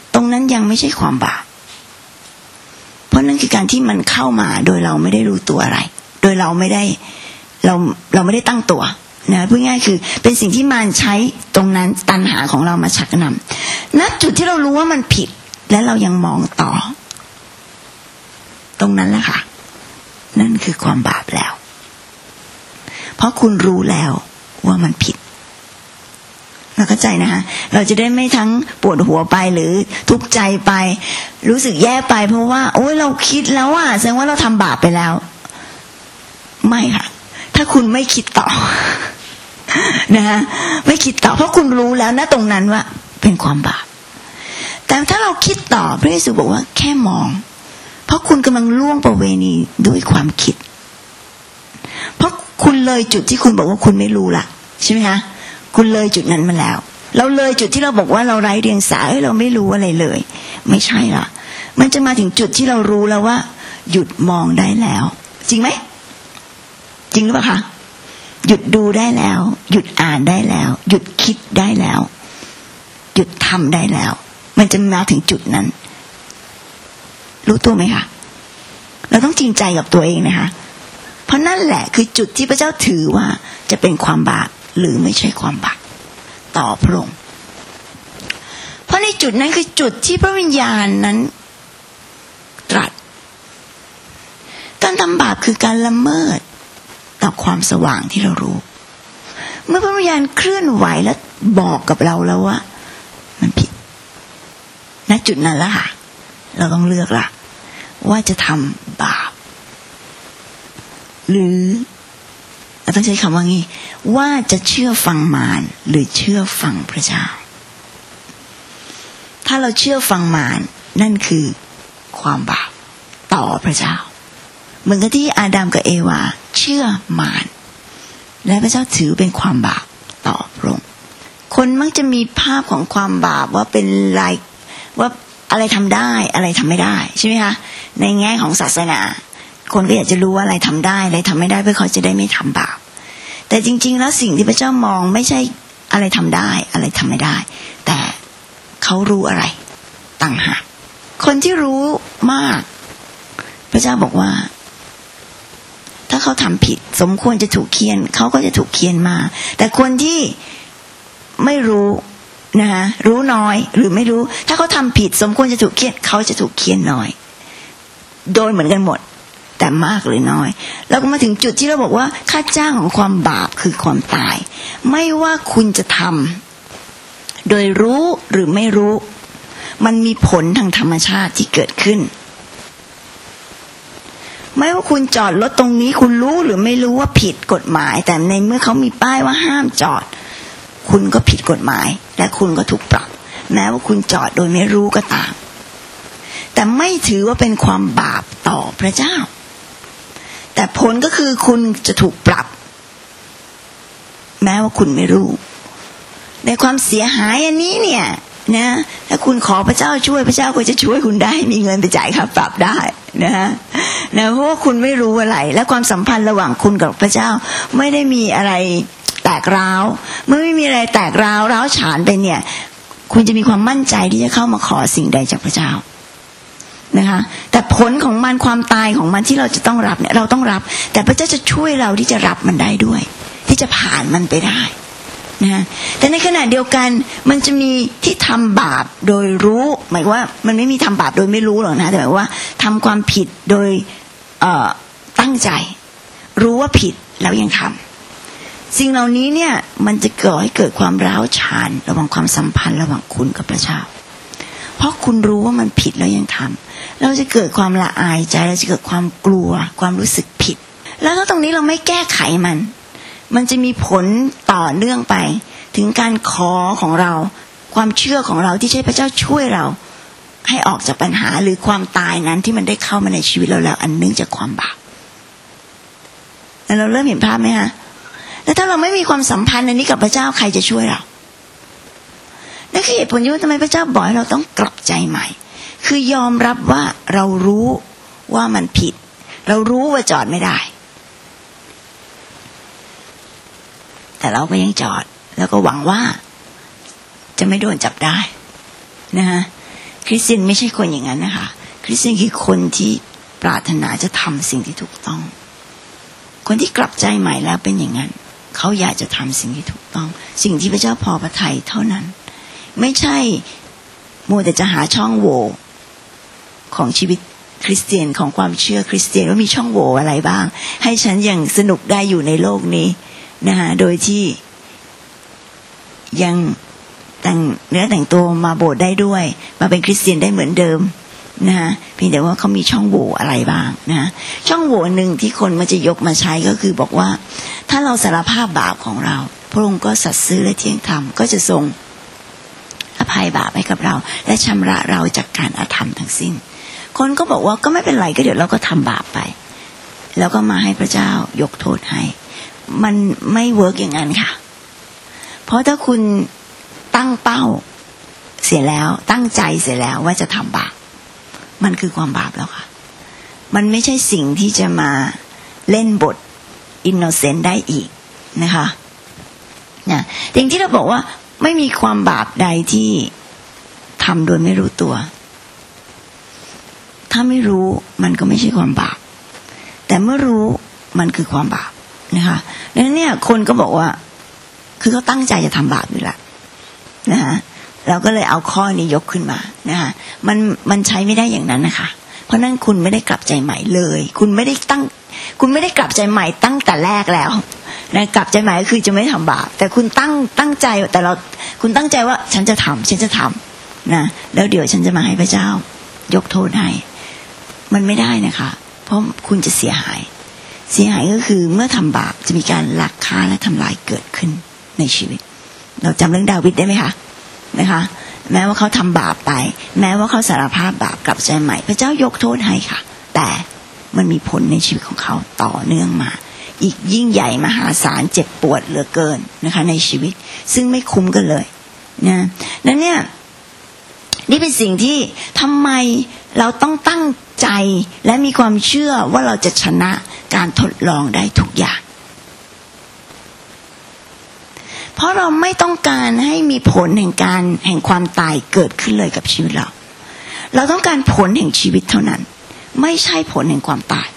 ตรงนั้นยังไม่ใช่ความบาปเพราะนั่นคือการที่มันเข้ามาโดยเราไม่ได้รู้ตัวอะไรโดยเราไม่ได้ไม่ได้ตั้งตัวนะพูดง่ายคือเป็นสิ่งที่มารใช้ตรงนั้นตัณหาของเรามาชักนำณจุดที่เรารู้ว่ามันผิดและเรายังมองต่อตรงนั้นแหละค่ะนั่นคือความบาปแล้วเพราะคุณรู้แล้วว่ามันผิดเราเข้าใจนะคะเราจะได้ไม่ทั้งปวดหัวไปหรือทุกข์ใจไปรู้สึกแย่ไปเพราะว่าโอ๊ยเราคิดแล้วอ่ะแสดงว่าเราทำบาปไปแล้วไม่ค่ะถ้าคุณไม่คิดต่อนะไม่คิดต่อเพราะคุณรู้แล้วนะตรงนั้นว่าเป็นความบาปแต่ถ้าเราคิดต่อพระเยซูบอกว่าแค่มองเพราะคุณกำลังล่วงประเวณีด้วยความคิดเพราะคุณเลยจุดที่คุณบอกว่าคุณไม่รู้ละใช่ไหมคะคุณเลยจุดนั้นมาแล้วเราเลยจุดที่เราบอกว่าเราไร้เดียงสาเราไม่รู้อะไรเลยไม่ใช่ละมันจะมาถึงจุดที่เรารู้แล้วว่าหยุดมองได้แล้วจริงไหมจริงหรือเปล่าคะหยุดดูได้แล้วหยุดอ่านได้แล้วหยุดคิดได้แล้วหยุดทำได้แล้วมันจะมาถึงจุดนั้นรู้ตัวไหมคะเราต้องจริงใจกับตัวเองนะคะเพราะนั่นแหละคือจุดที่พระเจ้าถือว่าจะเป็นความบาปหรือไม่ใช่ความบาปต่อพระองค์เพราะในจุดนั้นคือจุดที่พระวิญญาณนั้นตรัสการทำบาปคือการละเมิดต่อความสว่างที่เรารู้เมื่อพระวิญญาณเคลื่อนไหวและบอกกับเราแล้วว่ามันผิดณจุดนั้นแล้วค่ะเราต้องเลือกละว่าจะทำบาปหรือเราต้องใช้คำว่างี้ว่าจะเชื่อฟังมารหรือเชื่อฟังพระเจ้าถ้าเราเชื่อฟังมารนั่นคือความบาปต่อพระเจ้าเหมือนกับที่อาดัมกับเอวาเชื่อมารและพระเจ้าถือเป็นความบาปต่อพระองค์คนมักจะมีภาพของความบาปว่าเป็นลายว่าอะไรทำได้อะไรทำไม่ได้ใช่ไหมคะในแง่ของศาสนาคนก็อยากจะรู้ว่าอะไรทำได้อะไรทำไม่ได้เพื่อเขาจะได้ไม่ทำบาปแต่จริงๆแล้วสิ่งที่พระเจ้ามองไม่ใช่อะไรทำได้อะไรทำไม่ได้แต่เขารู้อะไรต่างหากคนที่รู้มากพระเจ้าบอกว่าถ้าเขาทำผิดสมควรจะถูกเฆี่ยนเขาก็จะถูกเฆี่ยนมาแต่คนที่ไม่รู้นะคะรู้น้อยหรือไม่รู้ถ้าเขาทำผิดสมควรจะถูกเฆี่ยนเขาจะถูกเฆี่ยนน้อยโดยเหมือนกันหมดแต่มากหรือน้อยแล้วก็มาถึงจุดที่เราบอกว่าค่าจ้างของความบาปคือความตายไม่ว่าคุณจะทำโดยรู้หรือไม่รู้มันมีผลทางธรรมชาติที่เกิดขึ้นไม่ว่าคุณจอดรถตรงนี้คุณรู้หรือไม่รู้ว่าผิดกฎหมายแต่ในเมื่อเขามีป้ายว่าห้ามจอดคุณก็ผิดกฎหมายและคุณก็ถูกปรับแม้ว่าคุณจอดโดยไม่รู้ก็ตามแต่ไม่ถือว่าเป็นความบาปต่อพระเจ้าแต่ผลก็คือคุณจะถูกปรับแม้ว่าคุณไม่รู้ในความเสียหายอันนี้เนี่ยนะถ้าคุณขอพระเจ้าช่วยพระเจ้าก็จะช่วยคุณได้มีเงินไปจ่ายค่าปรับได้นะเพราะว่าคุณไม่รู้อะไรและความสัมพันธ์ระหว่างคุณกับพระเจ้าไม่ได้มีอะไรแตกร้าวเมื่อไม่มีอะไรแตกร้าวฉานไปเนี่ยคุณจะมีความมั่นใจที่จะเข้ามาขอสิ่งใดจากพระเจ้านะคะแต่ผลของมันความตายของมันที่เราจะต้องรับเนี่ยเราต้องรับแต่พระเจ้าจะช่วยเราที่จะรับมันได้ด้วยที่จะผ่านมันไปได้นะแต่ในขณะเดียวกันมันจะมีที่ทำบาปโดยรู้หมายว่ามันไม่มีทำบาปโดยไม่รู้หรอกนะแต่หมายว่าทำความผิดโดยตั้งใจรู้ว่าผิดแล้วยังทำสิ่งเหล่านี้เนี่ยมันจะก่อให้เกิดความร้าวฉานระหว่างความสัมพันธ์ระหว่างคุณกับพระเจ้าเพราะคุณรู้ว่ามันผิดแล้วยังทำเราจะเกิดความละอายใจเราจะเกิดความกลัวความรู้สึกผิดแล้วถ้าตรงนี้เราไม่แก้ไขมันจะมีผลต่อเนื่องไปถึงการขอของเราความเชื่อของเราที่ใช้พระเจ้าช่วยเราให้ออกจากปัญหาหรือความตายนั้นที่มันได้เข้ามาในชีวิตเราแล้วอันเนื่องจากความบาปแล้วเราเริ่มเห็นภาพไหมฮะแล้วถ้าเราไม่มีความสัมพันธ์อันนี้กับพระเจ้าใครจะช่วยเรานั่นคือเหตุผลที่ว่าทำไมพระเจ้าบอกให้เราต้องกลับใจใหม่คือยอมรับว่าเรารู้ว่ามันผิดเรารู้ว่าจอดไม่ได้แต่เราก็ยังจอดแล้วก็หวังว่าจะไม่โดนจับได้นะฮะคริสเตียนไม่ใช่คนอย่างนั้นนะคะคริสเตียนคือคนที่ปรารถนาจะทำสิ่งที่ถูกต้องคนที่กลับใจใหม่แล้วเป็นอย่างนั้นเขาอยากจะทำสิ่งที่ถูกต้องสิ่งที่พระเจ้าพอพระทัยเท่านั้นไม่ใช่มัวแต่จะหาช่องโหว่ของชีวิตคริสเตียนของความเชื่อคริสเตียนว่ามีช่องโหว่อะไรบ้างให้ฉันยังสนุกได้อยู่ในโลกนี้นะคะโดยที่ยังแต่งเนื้อแต่งตัวมาโบสถ์ได้ด้วยมาเป็นคริสเตียนได้เหมือนเดิมนะคะเพียงแต่ว่าเขามีช่องโหว่อะไรบ้างนะช่องโหว่หนึ่งที่คนมันจะยกมาใช้ก็คือบอกว่าถ้าเราสารภาพบาปของเราพระองค์ก็สัตย์ซื่อและเที่ยงธรรมก็จะทรงอภัยบาปให้กับเราและชำระเราจากการอาธรรมทั้งสิ้นคนก็บอกว่าก็ไม่เป็นไรก็เดี๋ยวเราก็ทำบาปไปแล้วก็มาให้พระเจ้ายกโทษให้มันไม่เวิร์กอย่างนั้นค่ะเพราะถ้าคุณตั้งเป้าเสียแล้วตั้งใจเสียแล้วว่าจะทำบาปมันคือความบาปแล้วค่ะมันไม่ใช่สิ่งที่จะมาเล่นบทอินโนเซนต์ได้อีกนะคะนะสิ่งที่เราบอกว่าไม่มีความบาปใดที่ทำโดยไม่รู้ตัวถ้าไม่รู้มันก็ไม่ใช่ความบาปแต่เมื่อรู้มันคือความบาปนะคะดังนั้นเนี่ยคนก็บอกว่าคือเขาตั้งใจจะทำบาปอยู่แล้วนะคะเราก็เลยเอาข้อนี้ยกขึ้นมานะคะมันใช้ไม่ได้อย่างนั้นนะคะเพราะนั้นคุณไม่ได้กลับใจใหม่เลยคุณไม่ได้กลับใจใหม่ตั้งแต่แรกแล้วนะกลับใจใหม่ก็คือจะไม่ทำบาปแต่คุณตั้งใจแต่คุณตั้งใจว่าฉันจะทำนะแล้วเดี๋ยวฉันจะมาให้พระเจ้ายกโทษให้มันไม่ได้นะคะเพราะคุณจะเสียหายก็คือเมื่อทำบาปจะมีการลักฆ่าและทำลายเกิดขึ้นในชีวิตเราจำเรื่องดาวิดได้ไหมคะนะคะแม้ว่าเขาทำบาปไปแม้ว่าเขาสารภาพบาปกลับใจใหม่พระเจ้ายกโทษให้ค่ะแต่มันมีผลในชีวิตของเขาต่อเนื่องมาอีกยิ่งใหญ่มหาศาลเจ็บปวดเหลือเกินนะคะในชีวิตซึ่งไม่คุ้มกันเลยนะนั้นเนี่ยนี่เป็นสิ่งที่ทำไมเราต้องตั้งใจและมีความเชื่อว่าเราจะชนะการทดลองได้ทุกอย่างเพราะเราไม่ต้องการให้มีผลแห่งความตายเกิดขึ้นเลยกับชีวิตเราต้องการผลแห่งชีวิตเท่านั้นไม่ใช่ผลแห่งความตาย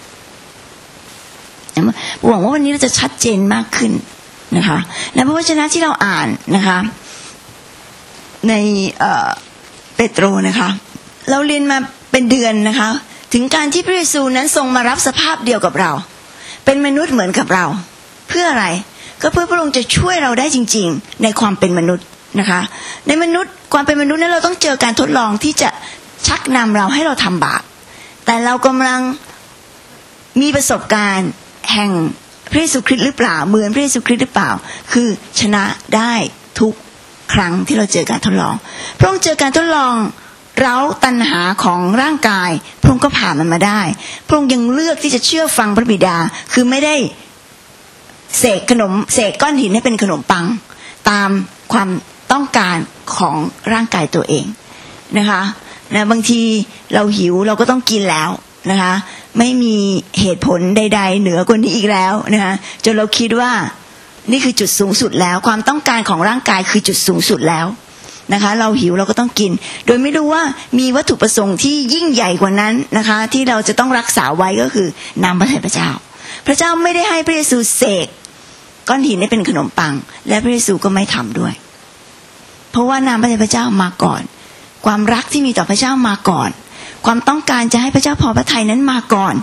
หวังว่าวันนี้เราจะชัดเจนมากขึ้นนะคะในพระวจนะที่เราอ่านนะคะในเปโตรนะคะเราเรียนมาเป็นเดือนนะคะถึงการที่พระเยซูนั้นทรงมารับสภาพเดียวกับเราเป็นมนุษย์เหมือนกับเราเพื่ออะไรก็เพื่อพระองค์จะช่วยเราได้จริงๆในความเป็นมนุษย์นะคะในมนุษย์ความเป็นมนุษย์นั้นเราต้องเจอการทดลองที่จะชักนำเราให้เราทำบาปแต่เรากำลังมีประสบการณ์แห่งพระเยซูคริสต์หรือเปล่าเหมือนพระเยซูคริสต์หรือเปล่าคือชนะได้ทุกครั้งที่เราเจอการทดลองพระองค์เจอการทดลองเร้าตัณหาของร่างกายพระองค์ก็ผ่านมันมาได้พระองค์ยังเลือกที่จะเชื่อฟังพระบิดาคือไม่ได้เสกก้อนหินให้เป็นขนมปังตามความต้องการของร่างกายตัวเองนะคะนะบางทีเราหิวเราก็ต้องกินแล้วนะคะไม่มีเหตุผลใดๆเหนือกว่านี้อีกแล้วนะคะจนเราคิดว่านี่คือจุดสูงสุดแล้วความต้องการของร่างกายคือจุดสูงสุดแล้วนะคะเราหิวเราก็ต้องกินโดยไม่รู้ว่ามีวัตถุประสงค์ที่ยิ่งใหญ่กว่านั้นนะคะที่เราจะต้องรักษาไว้ก็คือน้ำพระทัยพระเจ้าพระเจ้าไม่ได้ให้พระเยซูเสกก้อนหินให้เป็นขนมปังและพระเยซูก็ไม่ทำด้วยเพราะว่าน้ำพระทัยพระเจ้ามาก่อนความรักที่มีต่อพระเจ้ามาก่อนความต้องการจะให้พระเจ้าพอพระทัยนั้นมาก่อน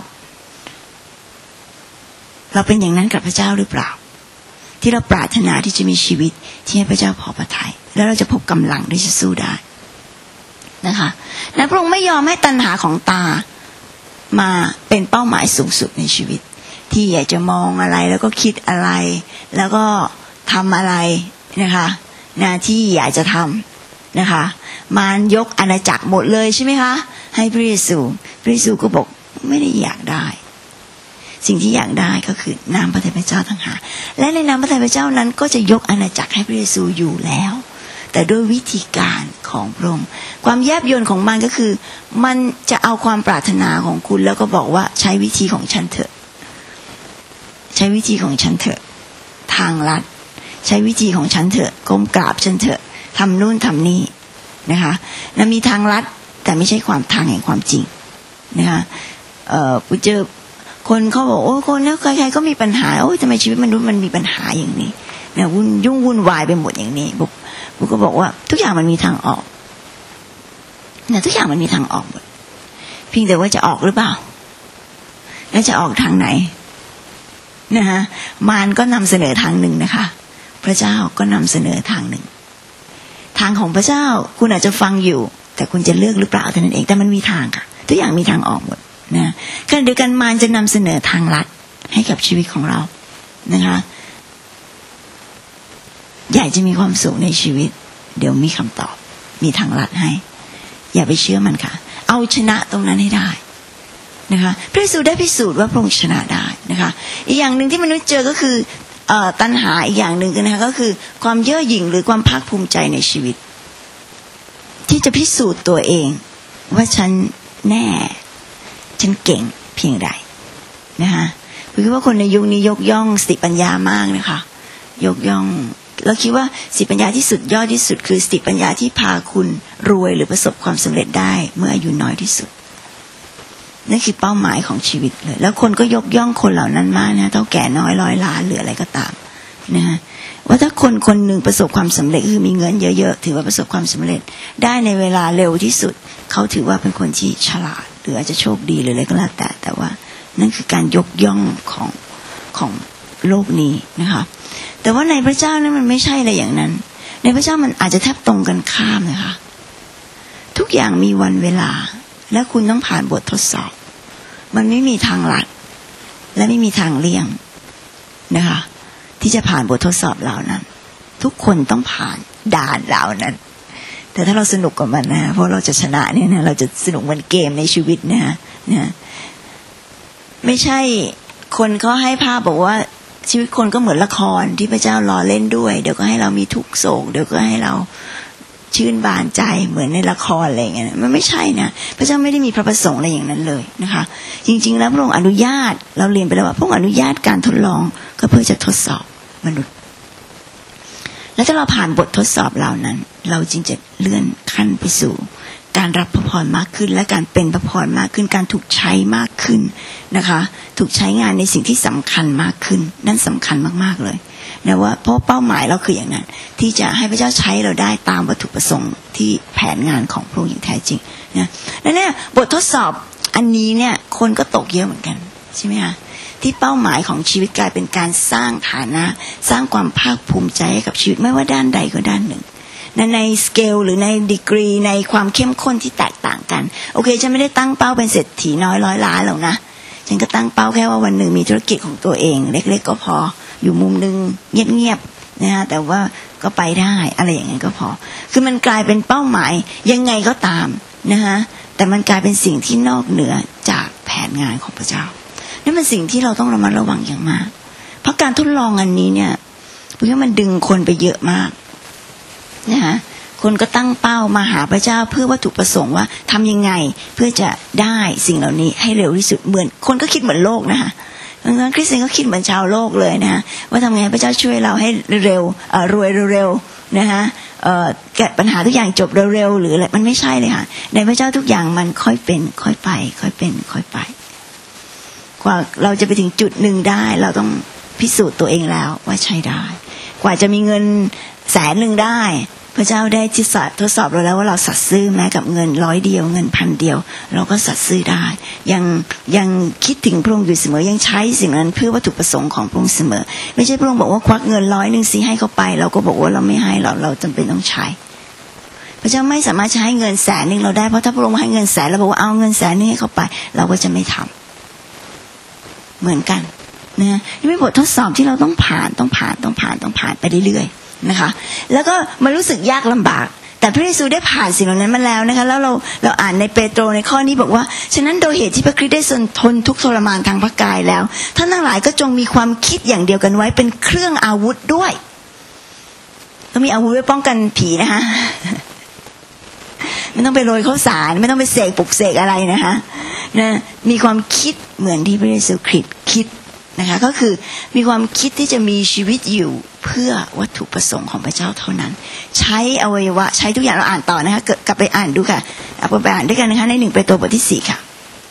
เราเป็นอย่างนั้นกับพระเจ้าหรือเปล่าที่เราปรารถนาที่จะมีชีวิตที่ให้พระเจ้าพอพระทัยแล้วเราจะพบกำลังที่จะสู้ได้นะคะและพระองค์ไม่ยอมให้ตัณหาของตามาเป็นเป้าหมายสูงสุดในชีวิตที่อยากจะมองอะไรแล้วก็คิดอะไรแล้วก็ทำอะไรนะคะที่อยากจะทำนะคะมารยกอาณาจักรหมดเลยใช่ไหมคะให้พระเยซูก็บอกไม่ได้อยากได้สิ่งที่อยากได้ก็คือน้ำพระทัยพระเจ้าต่างหากและในน้ำพระทัยพระเจ้านั้นก็จะยกอาณาจักรให้พระเยซูอยู่แล้วแต่ด้วยวิธีการของพระองค์ความแยบยลของมันก็คือมันจะเอาความปรารถนาของคุณแล้วก็บอกว่าใช้วิธีของฉันเถอะใช้วิธีของฉันเถอะทางลัดใช้วิธีของฉันเถอะก้มกราบฉันเถอะทำนู่นทำนี่นะคะแล้วมีทางลัดแต่ไม่ใช่ความทางแห่งความจริงนะคะไปเจอคนเขาบอกโอ้คนแล้วใครๆก็มีปัญหาโอ้ทำไมชีวิตมนุษย์มันมีปัญหาอย่างนี้เนี่ยวุ่นวายไปหมดอย่างนี้บุกก็บอกว่าทุกอย่างมันมีทางออกเนี่ยทุกอย่างมันมีทางออกหมดเพียงแต่ว่าจะออกหรือเปล่าและจะออกทางไหนนะคะมารก็นำเสนอทางหนึ่งนะคะพระเจ้าก็นำเสนอทางหนึ่งทางของพระเจ้าคุณอาจจะฟังอยู่แต่คุณจะเลือกหรือเปล่าเท่านั้นเองแต่มันมีทางค่ะทุกอย่างมีทางออกหมดนะขณะเดียวกันมารจะนำเสนอทางลัดให้กับชีวิตของเรานะคะอยากจะมีความสุขในชีวิตเดี๋ยวมีคำตอบมีทางลัดให้อย่าไปเชื่อมันค่ะเอาชนะตรงนั้นให้ได้นะคะพระเยซูได้พิสูจน์ว่าพระองค์ชนะได้นะคะอีกอย่างหนึ่งที่มนุษย์เจอก็คือตัณหาอีกอย่างหนึ่งนะคะก็คือความเย่อหยิ่งหรือความภาคภูมิใจในชีวิตที่จะพิสูจน์ตัวเองว่าฉันแน่ฉันเก่งเพียงใดนะคะคือว่าคนในยุคนี้ยกย่องสติปัญญามากนะคะยกย่องเราคิดว่าสติปัญญาที่สุดยอดที่สุดคือสติปัญญาที่พาคุณรวยหรือประสบความสำเร็จได้เมื่ออายุน้อยที่สุดนั่นคือเป้าหมายของชีวิตเลยแล้วคนก็ยกย่องคนเหล่านั้นมากนะเท่าแก่น้อยร้อยล้านหรืออะไรก็ตามนะฮะว่าถ้าคนคนหนึ่งประสบความสำเร็จคือมีเงินเยอะๆถือว่าประสบความสำเร็จได้ในเวลาเร็วที่สุดเขาถือว่าเป็นคนที่ฉลาดหรืออาจจะโชคดีหรืออะไรก็แล้วแต่ว่านั่นคือการยกย่องของโลกนี้นะคะแต่ว่าในพระเจ้านั้นมันไม่ใช่อะไรอย่างนั้นในพระเจ้ามันอาจจะแทบตรงกันข้ามนะคะทุกอย่างมีวันเวลาและคุณต้องผ่านบททดสอบมันไม่มีทางลัดและไม่มีทางเลี่ยงนะคะที่จะผ่านบททดสอบเหล่านั้นทุกคนต้องผ่านด่านเหล่านั้นแต่ถ้าเราสนุกกับมันนะเพราะเราจะชนะเนี่ยนะเราจะสนุกเหมือนเกมในชีวิตนะไม่ใช่คนเขาให้ภาพบอกว่าชีวิตคนก็เหมือนละครที่พระเจ้ารอเล่นด้วยเดี๋ยวก็ให้เรามีทุกข์โศกเดี๋ยวก็ให้เราชื่นบานใจเหมือนในละครอะไรอย่างเงี้ยมันไม่ใช่นะพระเจ้าไม่ได้มีพระประสงค์อะไรอย่างนั้นเลยนะคะจริงๆแล้วพระองค์อนุญาตเราเรียนไปแล้วว่าพระองค์อนุญาตการทดลองก็เพื่อจะทดสอบมนุษย์แล้วถ้าเราผ่านบททดสอบเหล่านั้นเราจึงจะเลื่อนขั้นไปสู่การรับพระพรมากขึ้นและการเป็นพระพรมากขึ้นการถูกใช้มากขึ้นนะคะถูกใช้งานในสิ่งที่สำคัญมากขึ้นนั่นสำคัญมากๆเลยนะว่าเพราะเป้าหมายเราคืออย่างนั้นที่จะให้พระเจ้าใช้เราได้ตามวัตถุประสงค์ที่แผนงานของพระองค์อย่างแท้จริงนะและเนี่ยบททดสอบอันนี้เนี่ยคนก็ตกเยอะเหมือนกันใช่ไหมคะที่เป้าหมายของชีวิตกลายเป็นการสร้างฐานะสร้างความภาคภูมิใจให้กับชีวิตไม่ว่าด้านใดก็ด้านหนึ่งในสเกลหรือในดีกรีในความเข้มข้นที่แตกต่างกันโอเคฉันไม่ได้ตั้งเป้าเป็นเศรษฐีน้อยร้อยล้านหรอกนะฉันก็ตั้งเป้าแค่ว่าวันหนึ่งมีธุรกิจของตัวเองเล็กๆก็พออยู่มุมนึงเงียบๆนะฮะแต่ว่าก็ไปได้อะไรอย่างนั้นก็พอคือมันกลายเป็นเป้าหมายยังไงก็ตามนะฮะแต่มันกลายเป็นสิ่งที่นอกเหนือจากแผนงานของพระเจ้านี่เป็นสิ่งที่เราต้องระมัดระวังอย่างมากเพราะการทดลองอันนี้เนี่ยเพราะว่ามันดึงคนไปเยอะมากนะคะคนก็ตั้งเป้ามาหาพระเจ้าเพื่อวัตถุประสงค์ว่าทำยังไงเพื่อจะได้สิ่งเหล่านี้ให้เร็วที่สุดเหมือนคนก็คิดเหมือนโลกนะคะบางครั้งคริสเตียนก็คิดเหมือนชาวโลกเลยนะว่าทำไงพระเจ้าช่วยเราให้เร็วรวยเร็วนะคะแก้ปัญหาทุกอย่างจบเร็วๆหรืออะไรมันไม่ใช่เลยค่ะในพระเจ้าทุกอย่างมันค่อยเป็นค่อยไปค่อยเป็นค่อยไปกว่าเราจะไปถึงจุดหนึ่งได้เราต้องพิสูจน์ตัวเองแล้วว่าใช่ได้กว่าจะมีเงิน100,000ได้พระเจ้าได้ทดสอบเราแล้วว่าเราสัตย์ซื่อแม้กับเงิน100เดียวเงิน1,000เดียวเราก็สัตย์ซื่อได้ยังคิดถึงพระองค์อยู่เสมอยังใช้สิ่งนั้นเพื่อวัตถุประสงค์ของพระองค์เสมอไม่ใช่พระองค์บอกว่าควักเงิน100สิให้เขาไปเราก็บอกว่าเราไม่ให้เราจำเป็นต้องใช้พระเจ้าไม่สามารถจะให้เงิน100,000เราได้เพราะถ้าพระองค์ให้เงิน100,000เราบอกว่าเอาเงิน100,000ให้เขาไปเราก็จะไม่ทำเหมือนกันนะนี่เป็นบททดสอบที่เราต้องผ่านไปเรื่อยๆนะคะแล้วก็มันรู้สึกยากลำบากแต่พระเยซูได้ผ่านสิ่งเหล่านั้นมาแล้วนะคะแล้วเราอ่านในเปโตรในข้อนี้บอกว่าฉะนั้นโดยเหตุที่พระคริสต์ได้ทนทุกข์ทรมานทางพระกายแล้วท่านทั้งหลายก็จงมีความคิดอย่างเดียวกันไว้เป็นเครื่องอาวุธด้วยต้องมีอาวุธไว้ป้องกันผีนะคะไม่ต้องไปโรยข้าวสารไม่ต้องไปเสกปลุกเสกอะไรนะคะมีความคิดเหมือนที่พระเยซูคริสต์คิดนะคะก็คือมีความคิดที่จะมีชีวิตอยู่เพื่อวัตถุประสงค์ของพระเจ้าเท่านั้นใช้อวัยวะใช้ทุกอย่างเราอ่านต่อนะคะกลับไปอ่านดูค่ะเอาไปอ่านด้วยกันนะคะใน1 เปโตรบทที่4ค่ะ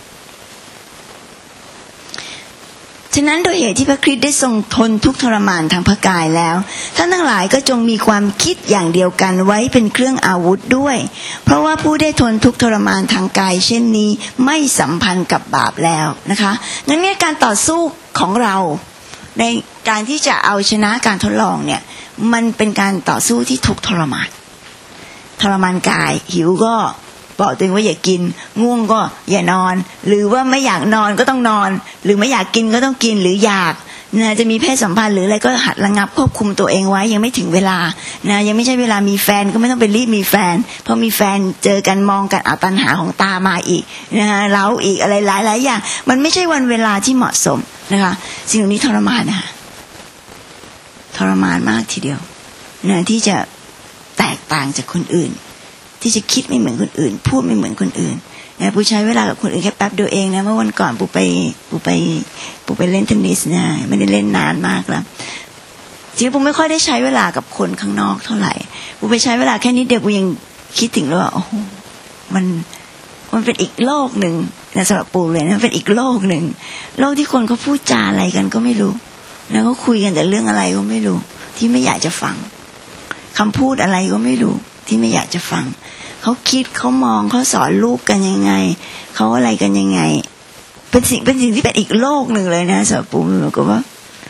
ฉะนั้นโดยเหตุที่พระคริสต์ได้ทรงทนทุกข์ทรมานทางพระกายแล้วท่านทั้งหลายก็จงมีความคิดอย่างเดียวกันไว้เป็นเครื่องอาวุธด้วยเพราะว่าผู้ได้ทนทุกข์ทรมานทางกายเช่นนี้ไม่สัมพันธ์กับบาปแล้วนะคะงั้นเนี่ยการต่อสู้ของเราในการที่จะเอาชนะการทดลองเนี่ยมันเป็นการต่อสู้ที่ทุกข์ทรมานกายหิวก็บอกตัวเองว่าอย่ากินง่วงก็อย่านอนหรือว่าไม่อยากนอนก็ต้องนอนหรือไม่อยากกินก็ต้องกินหรืออยากนะจะมีเพศสัมพันธ์หรืออะไรก็หัดระงับควบคุมตัวเองไว้ยังไม่ถึงเวลานะยังไม่ใช่เวลามีแฟนก็ไม่ต้องไปรีบมีแฟนเพราะมีแฟนเจอกันมองกันตัณหาของตามาอีกนะเล้าอีกอะไรหลายอย่างมันไม่ใช่วันเวลาที่เหมาะสมนะคะสิ่งนี้ทรมานนะคะทรมานมากทีเดียวนะที่จะแตกต่างจากคนอื่นที่จะคิดไม่เหมือนคนอื่นพูดไม่เหมือนคนอื่นนะปูใช้เวลากับคนอื่นแค่แป๊บเดียวเองนะเมื่อวันก่อนปูไปเล่นเทนนิสนะไม่ได้เล่นนานมากแล้วจริงๆปูไม่ค่อยได้ใช้เวลากับคนข้างนอกเท่าไหร่ปูไปใช้เวลาแค่นิดเดียวปูยังคิดถึงแล้วว่าโอ้โหมันเป็นอีกโลกหนึ่งนะสำหรับปูเลยนะเป็นอีกโลกหนึ่งโลกที่คนเขาพูดจาอะไรกันก็ไม่รู้แล้วก็คุยกันแต่เรื่องอะไรก็ไม่รู้ที่ไม่อยากจะฟังคำพูดอะไรก็ไม่รู้ที่ไม่อยากจะฟังเขาคิดเขามองเขาสอนลูกกันยังไงเขาอะไรกันยังไงเป็นสิ่งที่เป็นอีกโลกหนึ่งเลยนะสำหรับปูเหมือนกับว่า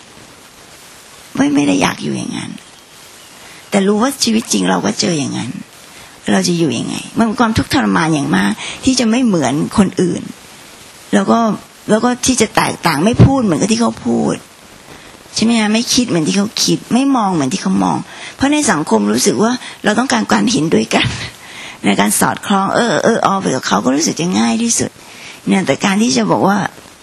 ไม่ได้อยากอยู่อย่างนั้นแต่รู้ว่าชีวิตจริงเราก็เจออย่างนั้นเราจะอยู่ยังไงมันเป็นความทุกข์ทรมานอย่างมากที่จะไม่เหมือนคนอื่นแล้วก็ที่จะแตกต่างไม่พูดเหมือนกับที่เขาพูดใช่ไหมฮะไม่คิดเหมือนที่เขาคิดไม่มองเหมือนที่เขามองเพราะในสังคมรู้สึกว่าเราต้องการการเห็นด้วยกันในการสอดคล้องไปกับเขาก็รู้สึกจะง่ายที่สุดเนี่ยแต่การที่จะบอกว่า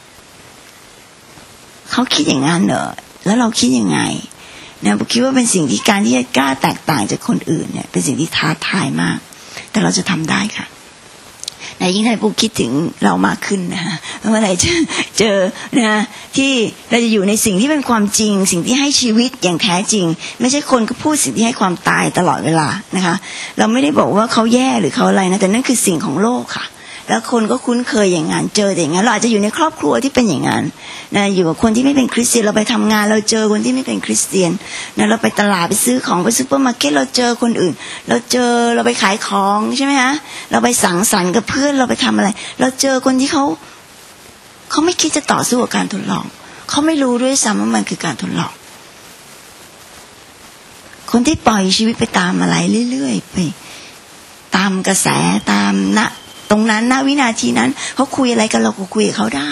เขาคิดอย่างนั้นเหรอแล้วเราคิดยังไงเนี่ยผมคิดว่าเป็นสิ่งที่การที่จะกล้าแตกต่างจากคนอื่นเนี่ยเป็นสิ่งที่ท้าทายมากแต่เราจะทำได้ค่ะในยิ่งให้ปูคิดถึงเรามากขึ้นนะฮะเมื่อไหร่จะเจอนะที่เราจะอยู่ในสิ่งที่เป็นความจริงสิ่งที่ให้ชีวิตอย่างแท้จริงไม่ใช่คนก็พูดสิ่งที่ให้ความตายตลอดเวลานะคะเราไม่ได้บอกว่าเขาแย่หรือเขาอะไรนะแต่นั่นคือสิ่งของโลกค่ะแล้วคนก็คุ้นเคยอย่างนั้นเจออย่างนั้นเราอาจจะอยู่ในครอบครัวที่เป็นอย่างนั้นนะอยู่กับคนที่ไม่เป็นคริสเตียนเราไปทำงานเราเจอคนที่ไม่เป็นคริสเตียนนะเราไปตลาดไปซื้อของไปซุปเปอร์มาร์เก็ตเราเจอคนอื่นเราไปขายของใช่ไหมฮะเราไปสังสรรค์กับเพื่อนเราไปทำอะไรเราเจอคนที่เขาไม่คิดจะต่อสู้กับการทดลองเขาไม่รู้ด้วยซ้ำว่ามันคือการทดลองคนที่ปล่อยชีวิตไปตามอะไรเรื่อยๆไปตามกระแสตามตรงนั้นณวินาทีนั้นเขาคุยอะไรกันเราก็คุยกับเขาได้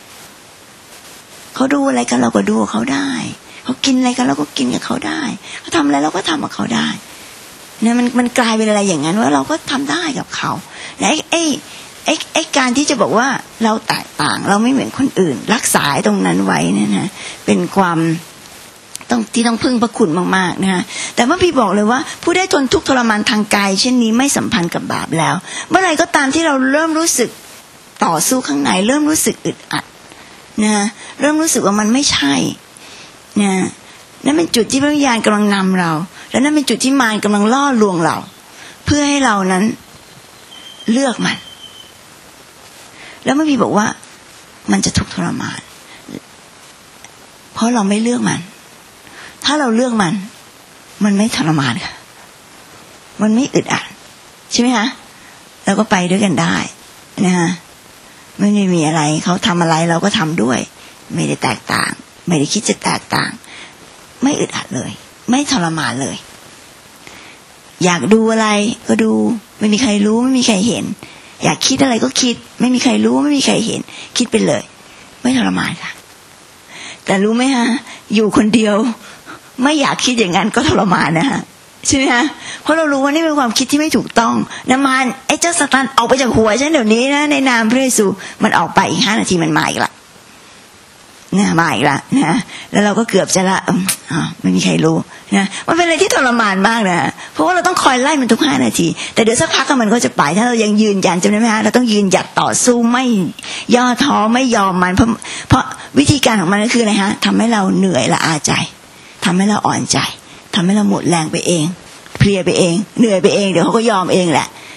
เขาดูอะไรกันเราก็ดูกับเขาได้เขากินอะไรกันเราก็กินกับเขาได้เขาทำอะไรเราก็ทำกับเขาได้เนี่ยมันกลายเป็นอะไรอย่างนั้นว่าเราก็ทำได้กับเขาและไอ้การที่จะบอกว่าเราแตกต่างเราไม่เหมือนคนอื่นรักษาตรงนั้นไว้เนี่ยนะเป็นความที่ต้องพึ่งพระคุณมากๆนะฮะแต่เมื่อพี่บอกเลยว่าผู้ได้ทนทุกข์ทรมานทางกายเช่นนี้ไม่สัมพันธ์กับบาปแล้วเมื่อไหร่ก็ตามที่เราเริ่มรู้สึกต่อสู้ข้างในเริ่มรู้สึกอึดอัดนะเริ่มรู้สึกว่ามันไม่ใช่นะนั่นเป็นจุดที่พระวิญญาณกำลังนำเราและนั่นเป็นจุดที่มารกำลังล่อลวงเราเพื่อให้เรานั้นเลือกมันแล้วเมื่อพี่บอกว่ามันจะทุกข์ทรมานเพราะเราไม่เลือกมันถ้าเราเลือกมันไม่ทรมานค่ะมันไม่อึดอัดใช่ไหมคะเราก็ไปด้วยกันได้นะฮะไม่ได้มีอะไรเขาทำอะไรเราก็ทำด้วยไม่ได้แตกต่างไม่ได้คิดจะแตกต่างไม่อึดอัดเลยไม่ทรมานเลยอยากดูอะไรก็ดูไม่มีใครรู้ไม่มีใครเห็นอยากคิดอะไรก็คิดไม่มีใครรู้ไม่มีใครเห็นคิดไปเลยไม่ทรมานค่ะแต่รู้ไหมฮะอยู่คนเดียวไม่อยากคิดอย่างนั้นก็ทรมานนะฮะใช่ไหมฮะเพราะเรารู้ว่านี่เป็นความคิดที่ไม่ถูกต้องน้ำมันไอ้เจ้าสตันออกไปจากหัวฉันเดี๋ยวนี้นะในนามพระเยซูมันออกไปอีก5 นาทีมันมาอีกละนะมาอีกละนะแล้วเราก็เกือบจะละไม่มีใครรู้นะมันเป็นอะไรที่ทรมานมากนะเพราะว่าเราต้องคอยไล่มันทุก5 นาทีแต่เดี๋ยวสักพักมันก็จะไปถ้าเรายังยืนยันจำได้ไหมฮะเราต้องยืนหยัดต่อสู้ไม่ย่อท้อไม่ยอมมันเพราะวิธีการของมันก็คืออะไรฮะทำให้เราเหนื่อยละอาใจทำให้เราอ่อนใจทำให้เราหมดแรงไปเองเพลียไปเองเหนื่อยไปเองเดี๋ยวเขาก็ยอมเองแหละ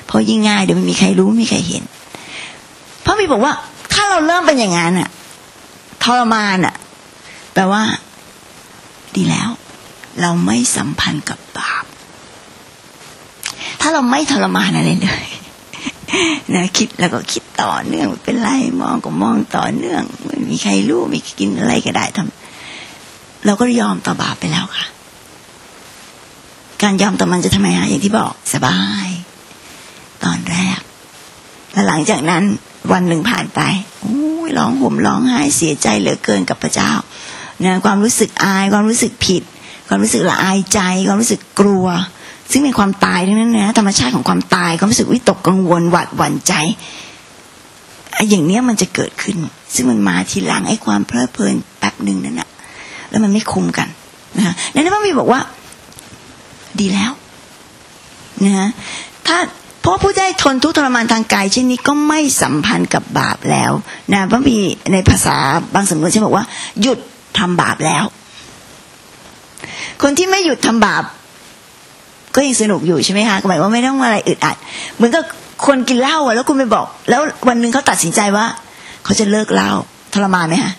เพราะยิ่งง่ายเดี๋ยวไม่มีใครรู้ไม่มีใครเห็นพระบิดาบอกว่าถ้าเราเริ่มเป็นอย่างนั้นทรมานแปลว่าดีแล้วเราไม่สัมพันธ์กับบาปถ้าเราไม่ทรมานอะไรเลยนะคิดแล้วก็คิดต่อเนื่องเป็นไรมองก็มองต่อเนื่องไม่มีใครรู้ไม่กินอะไรก็ได้ทำเราก็ยอมต่อบาปไปแล้วค่ะการยอมต่อมันจะทำไมอย่างที่บอกสบายตอนแรกแล้วหลังจากนั้นวันหนึ่งผ่านไปร้องห่มร้องไห้เสียใจเหลือเกินกับพระเจ้านะความรู้สึกอายความรู้สึกผิดความรู้สึกละอายใจความรู้สึกกลัวซึ่งเป็นความตายทั้งนั้นนะธรรมชาติของความตายความรู้สึกวิตกกังวลหวาดหวั่นใจอย่างเนี้ยมันจะเกิดขึ้นซึ่งมันมาทีหลังไอ้ความเพลิดเพลินแป๊บนึงนั่นแหละแล้วมันไม่คุมกันนะนั่นพระบิดาบอกว่าดีแล้วนะถ้าเพราะผู้ได้ทนทุกข์ทรมานทางกายเช่นนี้ก็ไม่สัมพันธ์กับบาปแล้วนะพระบิดาในภาษาบางสำนวนจะบอกว่าหยุดทำบาปแล้วคนที่ไม่หยุดทำบาปก็ยังสนุกอยู่ใช่ไหมคะหมายว่าไม่ต้องอะไรอึดอัดเหมือนกับคนกินเหล้าแล้วคุณไปบอกแล้ววันนึงเขาตัดสินใจว่าเขาจะเลิกเหล้าทรมานไหมคะ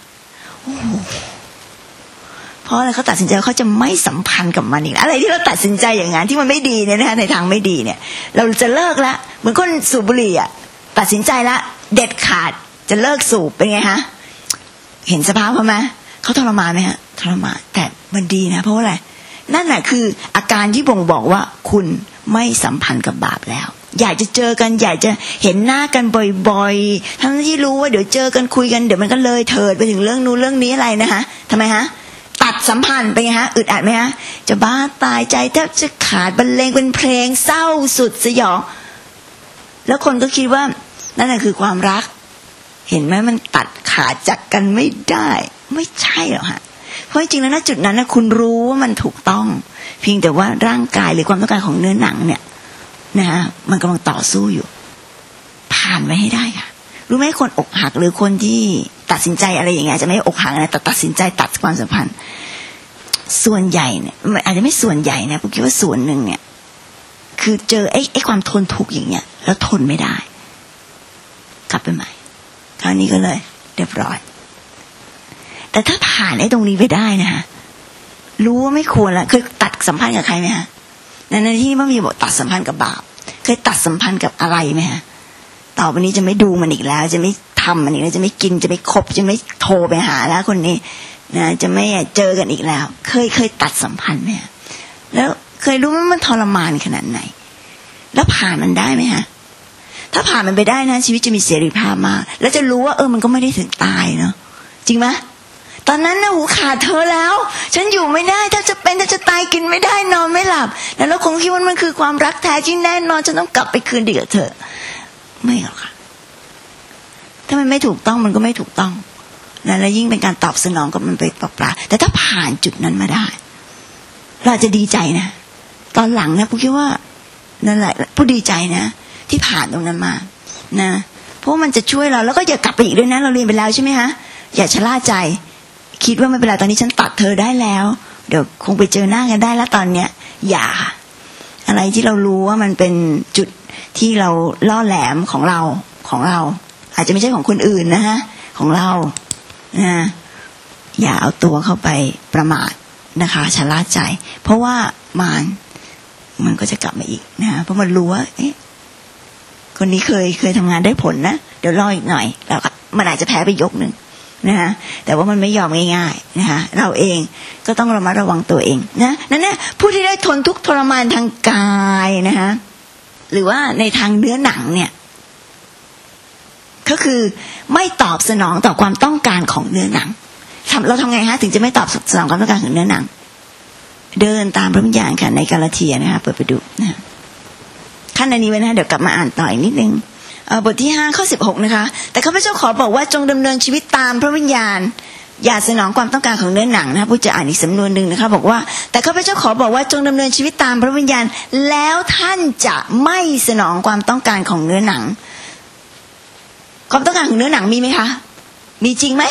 เพราะอะไรเขาตัดสินใจเขาจะไม่สัมพันธ์กับมันอีกอะไรที่เราตัดสินใจอย่างนั้นที่มันไม่ดีเนี่ยนะคะในทางไม่ดีเนี่ยเราจะเลิกละเหมือนคนสูบบุหรี่ตัดสินใจละเด็ดขาดจะเลิกสูบเป็นไงฮะเห็นสภาพเขาไหมเขาทรมานไหมฮะทรมานแต่มันดีนะเพราะอะไรนั่นแหละคืออาการที่บ่งบอกว่าคุณไม่สัมพันธ์กับบาปแล้วอยากจะเจอกันอยากจะเห็นหน้ากันบ่อยๆทั้งที่รู้ว่าเดี๋ยวเจอกันคุยกันเดี๋ยวมันก็เลยเถิดไปถึงเรื่องนู้นเรื่องนี้อะไรนะคะทำไมฮะตัดสัมพันธ์ไปไงฮะอึดอัดไหมฮะจะบ้าตายใจแทบจะขาดบรรเลงเป็นเพลงเศร้าสุดสยองแล้วคนก็คิดว่านั่นแหละคือความรักเห็นไหมมันตัดขาดจากกันไม่ได้ไม่ใช่หรอกฮะเพราะจริงๆแล้วณจุดนั้นนะคุณรู้ว่ามันถูกต้องเพียงแต่ว่าร่างกายหรือความต้องการของเนื้อหนังเนี่ยนะฮะมันกำลังต่อสู้อยู่ผ่านไปให้ได้ค่ะรู้ไหมคนอกหักหรือคนที่ตัดสินใจอะไรอย่างเงี้ยจะไม่อกหักนะแต่ตัดสินใจตัดความสัมพันธ์ส่วนใหญ่เนี่ยอาจจะไม่ส่วนใหญ่นะผมคิดว่าส่วนหนึ่งเนี่ยคือเจอไอ้ความทนทุกข์อย่างเงี้ยแล้วทนไม่ได้กลับไปใหม่คราวนี้ก็เลยเรียบร้อยแต่ถ้าผ่านไอ้ตรงนี้ไปได้นะฮะรู้ว่าไม่ควรละเคยตัดสัมพันธ์กับใครไหมฮะในที่มันมีบอกตัดสัมพันธ์กับบาปเคยตัดสัมพันธ์กับอะไรไหมฮะต่อไปนี้จะไม่ดูมันอีกแล้วจะไม่ทำมันอีกแล้วจะไม่กินจะไม่คบจะไม่โทรไปหาแล้วคนนี้นะจะไม่เจอกันอีกแล้วเคยตัดสัมพันธ์ไหมแล้วเคยรู้ว่ามันทรมานขนาดไหนแล้วผ่านมันได้ไหมฮะถ้าผ่านมันไปได้นะชีวิตจะมีเสรีภาพมากแล้วจะรู้ว่ามันก็ไม่ได้ถึงตายเนาะจริงไหมตอนนั้นนะหูขาดเธอแล้วฉันอยู่ไม่ได้ถ้าจะตายกินไม่ได้นอนไม่หลับแล้วเราคงคิดว่ามันคือความรักแท้ที่แน่นอนฉันต้องกลับไปคืนดีกับเธอไม่หรอกค่ะถ้ามันไม่ถูกต้องมันก็ไม่ถูกต้องและยิ่งเป็นการตอบสนองกับมันไปเปล่าๆแต่ถ้าผ่านจุดนั้นมาได้เราจะดีใจนะตอนหลังนะผมคิดว่านั่นแหละผู้ดีใจนะที่ผ่านตรงนั้นมานะเพราะมันจะช่วยเราแล้วก็อย่ากลับไปอีกด้วยนะเราเรียนไปแล้วใช่ไหมฮะอย่าชะล่าใจคิดว่าไม่เป็นไรตอนนี้ฉันตัดเธอได้แล้วเดี๋ยวคงไปเจอหน้ากันได้แล้วตอนเนี้ยอย่าอะไรที่เรารู้ว่ามันเป็นจุดที่เราล่อแหลมของเราอาจจะไม่ใช่ของคนอื่นนะฮะของเรานะอย่าเอาตัวเข้าไปประมาทนะคะชะล่าใจเพราะว่ามันก็จะกลับมาอีกนะเพราะมันรู้ว่าคนนี้เคยทำงานได้ผลนะเดี๋ยวรออีกหน่อยแล้วมันอาจจะแพ้ไปยกนึงนะแต่ว่ามันไม่ยอมง่ายๆนะคะเราเองก็ต้องระมัดระวังตัวเองนะนั่นนะผู้ที่ได้ทนทุกข์ทรมานทางกายนะคะหรือว่าในทางเนื้อหนังเนี่ยก็คือไม่ตอบสนองต่อความต้องการของเนื้อหนังเราทำไงฮะถึงจะไม่ตอบสนองความต้องการของเนื้อหนังเดินตามพระวิญญาณค่ะในกาลาเทียนะคะเปิดไปดูนะขั้นอันนี้ไว้นะเดี๋ยวกลับมาอ่านต่ออีกนิดนึงบทที่5ข้อ16นะคะแต่ข้าพเจ้าขอบอกว่าจงดำเนินชีวิตตามพระวิญญาณอย่าสนองความต้องการของเนื้อหนังนะผู้จะอ่านอีกสำนวนนึงนะคะบอกว่าแต่ข้าพเจ้าขอบอกว่าจงดำเนินชีวิตตามพระวิญญาณแล้วท่านจะไม่สนองความต้องการของเนื้อหนังความต้องการของเนื้อหนังมีไหมคะมีจริงไหม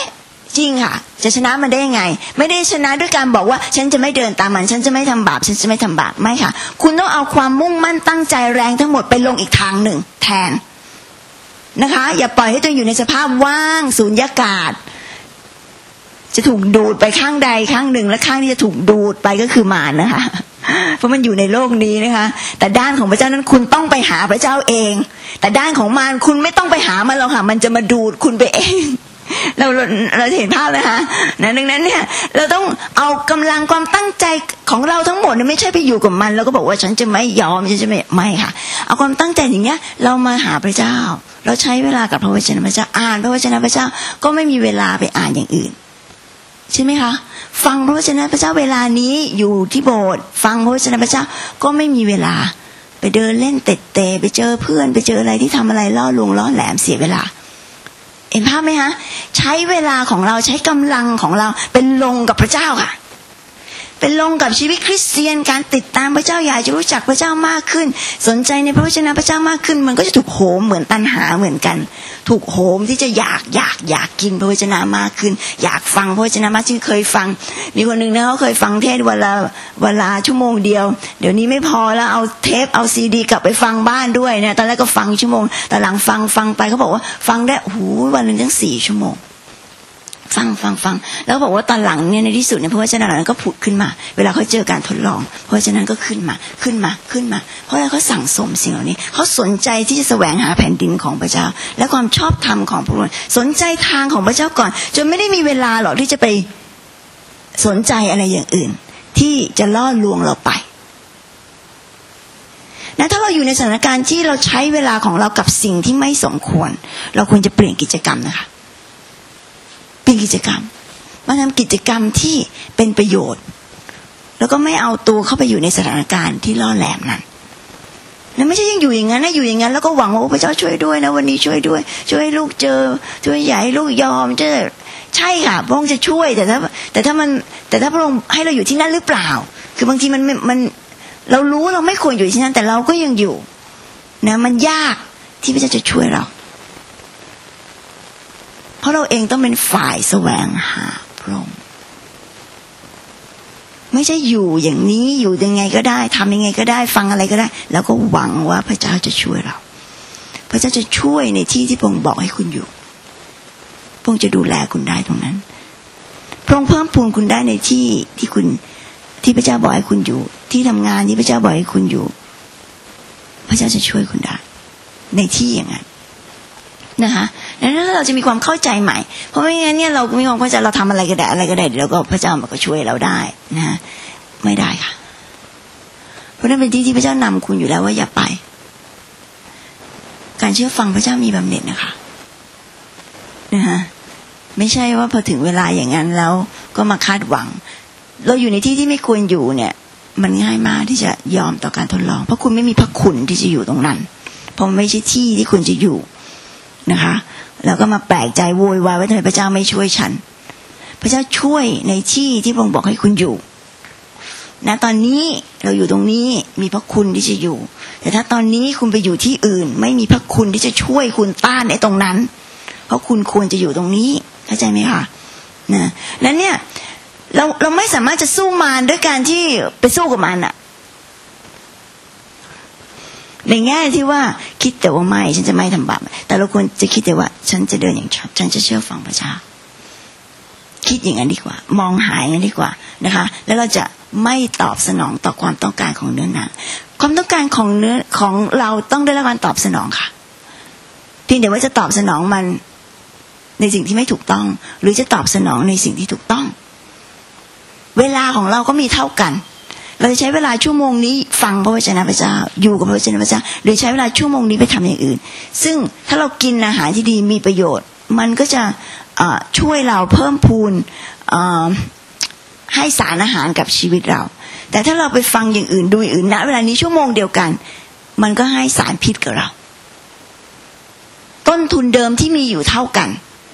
จริงค่ะจะชนะมันได้ยังไงไม่ได้ชนะด้วยการบอกว่าฉันจะไม่เดินตามมันฉันจะไม่ทำบาปฉันจะไม่ทำบาปไม่ค่ะคุณต้องเอาความมุ่งมั่นตั้งใจแรงทั้งหมดไปลงอีกทางหนึ่งแทนนะคะอย่าปล่อยให้ตัวอยู่ในสภาพว่างสูญญากาศจะถูกดูดไปข้างใดข้างหนึ่งและข้างที่จะถูกดูดไปก็คือมารนะคะเพราะมันอยู่ในโลกนี้นะคะแต่ด้านของพระเจ้านั้นคุณต้องไปหาพระเจ้าเองแต่ด้านของมารคุณไม่ต้องไปหามันหรอกค่ะมันจะมาดูดคุณไปเองเราเห็นภาพนะคะดังนั้นเนี่ยเราต้องเอากำลังความตั้งใจของเราทั้งหมดไม่ใช่ไปอยู่กับมันแล้วก็บอกว่าฉันจะไม่ยอมฉันจะไม่ค่ะเอาความตั้งใจอย่างเงี้ยเรามาหาพระเจ้าเราใช้เวลากับพระวจนะพระเจ้าอ่านพระวจนะพระเจ้าก็ไม่มีเวลาไปอ่านอย่างอื่นใช่ไหมคะฟังพระวจนะพระเจ้าเวลานี้อยู่ที่โบสถ์ฟังพระวจนะพระเจ้าก็ไม่มีเวลาไปเดินเล่นเตะไปเจอเพื่อนไปเจออะไรที่ทำอะไรล่อลวงล่อแหลมเสียเวลาเห็นภาพไหมคะใช้เวลาของเราใช้กำลังของเราเป็นลงกับพระเจ้าค่ะเป็นลงกับชีวิตคริสเตียนการติดตามพระเจ้าอยากจะรู้จักพระเจ้ามากขึ้นสนใจในพระวจนะพระเจ้ามากขึ้นมันก็จะถูกโหมเหมือนตัณหาเหมือนกันถูกโหมที่จะอยากกินพระวจนะมากขึ้นอยากฟังพระวจนะมากขึ้นเคยฟังมีคนนึงนะเขาเคยฟังเทศน์เวลาชั่วโมงเดียวเดี๋ยวนี้ไม่พอแล้วเอาเทปเอาซีดีกลับไปฟังบ้านด้วยนะตอนแรกก็ฟังชั่วโมงแต่หลังฟังไปเขาบอกว่าฟังได้วันนึงตั้ง4 ชั่วโมงฟังแล้วบอกว่าตอนหลังเนี่ยในที่สุดเนี่ยพระวจนะนั้นก็ผุดขึ้นมาเวลาเขาเจอการทดลองพระวจนะนั้นก็ขึ้นมาเพราะอะไรเขาสั่งสมสิ่งเหล่านี้เขาสนใจที่จะแสวงหาแผ่นดินของพระเจ้าและความชอบธรรมของพระองค์สนใจทางของพระเจ้าก่อนจนไม่ได้มีเวลาหรอกที่จะไปสนใจอะไรอย่างอื่นที่จะล่อลวงเราไปนะถ้าเราอยู่ในสถานการณ์ที่เราใช้เวลาของเรากับสิ่งที่ไม่สมควรเราควรจะเปลี่ยนกิจกรรมนะคะเป็นกิจกรรมมาทำกิจกรรมที่เป็นประโยชน์แล้วก็ไม่เอาตัวเข้าไปอยู่ในสถานการณ์ที่ล่อแหลมนั้นแล้วไม่ใช่ยังอยู่อย่างนั้นนะอยู่อย่างนั้นแล้วก็หวังว่าพระเจ้าช่วยด้วยนะวันนี้ช่วยด้วยช่วยให้ลูกเจอช่วยใหญ่ลูกยอมจะใช่ค่ะพระองค์จะช่วยแต่ถ้าพระองค์ให้เราอยู่ที่นั่นหรือเปล่าคือบางทีมันเรารู้เราไม่ควรอยู่ที่นั่นแต่เราก็ยังอยู่นะมันยากที่พระเจ้าจะช่วยเราเพราะเราเองต้องเป็นฝ่ายแสวงหาพระองค์ไม่ใช่อยู่อย่างนี้อยู่ยังไงก็ได้ทำยังไงก็ได้ฟังอะไรก็ได้แล้วก็หวังว่าพระเจ้าจะช่วยเราพระเจ้าจะช่วยในที่ที่พระองค์บอกให้คุณอยู่พระองค์จะดูแลคุณได้ตรงนั้นพระองค์เพิ่มพูนคุณได้ในที่คุณที่พระเจ้าบอกให้คุณอยู่ที่ทำงานที่พระเจ้าบอกให้คุณอยู่พระเจ้าจะช่วยคุณได้ในที่อย่างนั้นนะคะแล้วถ้าเราจะมีความเข้าใจใหม่เพราะไม่งั้นเนี่ยเรามีความเข้าใจเราทำอะไรก็ได้เดี๋ยวก็พระเจ้ามันก็ช่วยเราได้นะไม่ได้ค่ะเพราะนั่นเป็นที่พระเจ้านำคุณอยู่แล้วว่าอย่าไปการเชื่อฟังพระเจ้ามีบำเหน็จนะคะไม่ใช่ว่าพอถึงเวลาอย่างนั้นแล้วก็มาคาดหวังเราอยู่ในที่ที่ไม่ควรอยู่เนี่ยมันง่ายมากที่จะยอมต่อการทดลองเพราะคุณไม่มีพระคุณที่จะอยู่ตรงนั้นเพราะไม่ใช่ที่ที่คุณจะอยู่นะคะแล้วก็มาแปลกใจโวยวายว่าทำไมพระเจ้าไม่ช่วยฉันพระเจ้าช่วยในที่ที่พระองค์บอกให้คุณอยู่นะตอนนี้เราอยู่ตรงนี้มีพระคุณที่จะอยู่แต่ถ้าตอนนี้คุณไปอยู่ที่อื่นไม่มีพระคุณที่จะช่วยคุณต้านในตรงนั้นเพราะคุณควรจะอยู่ตรงนี้เข้าใจไหมคะนะแล้วเนี่ยเราไม่สามารถจะสู้มารด้วยการที่ไปสู้กับมันอะในแง่ที่ว่าคิดแต่ว่าไม่ฉันจะไม่ทำบาปแต่เราควรจะคิดแต่ว่าฉันจะเดินอย่างฉันจะเชื่อฟังพระเจ้าคิดอย่างนั้นดีกว่ามองหาอย่างนั้นดีกว่านะคะแล้วเราจะไม่ตอบสนองต่อความต้องการของเนื้อหนังความต้องการของเนื้อของเราต้องได้รับการตอบสนองค่ะเพียงแต่ว่าจะตอบสนองมันในสิ่งที่ไม่ถูกต้องหรือจะตอบสนองในสิ่งที่ถูกต้องเวลาของเราก็มีเท่ากันเราจะใช้เวลาชั่วโมงนี้ฟังพระวจนะพระเจ้าอยู่กับพระวจนะพระเจ้าหรือใช้เวลาชั่วโมงนี้ไปทำอย่างอื่นซึ่งถ้าเรากินอาหารที่ดีมีประโยชน์มันก็จะช่วยเราเพิ่มพูนให้สารอาหารกับชีวิตเราแต่ถ้าเราไปฟังอย่างอื่นดูอย่างอื่นณเวลานี้ชั่วโมงเดียวกันมันก็ให้สารพิษกับเราต้นทุนเดิมที่มีอยู่เท่ากัน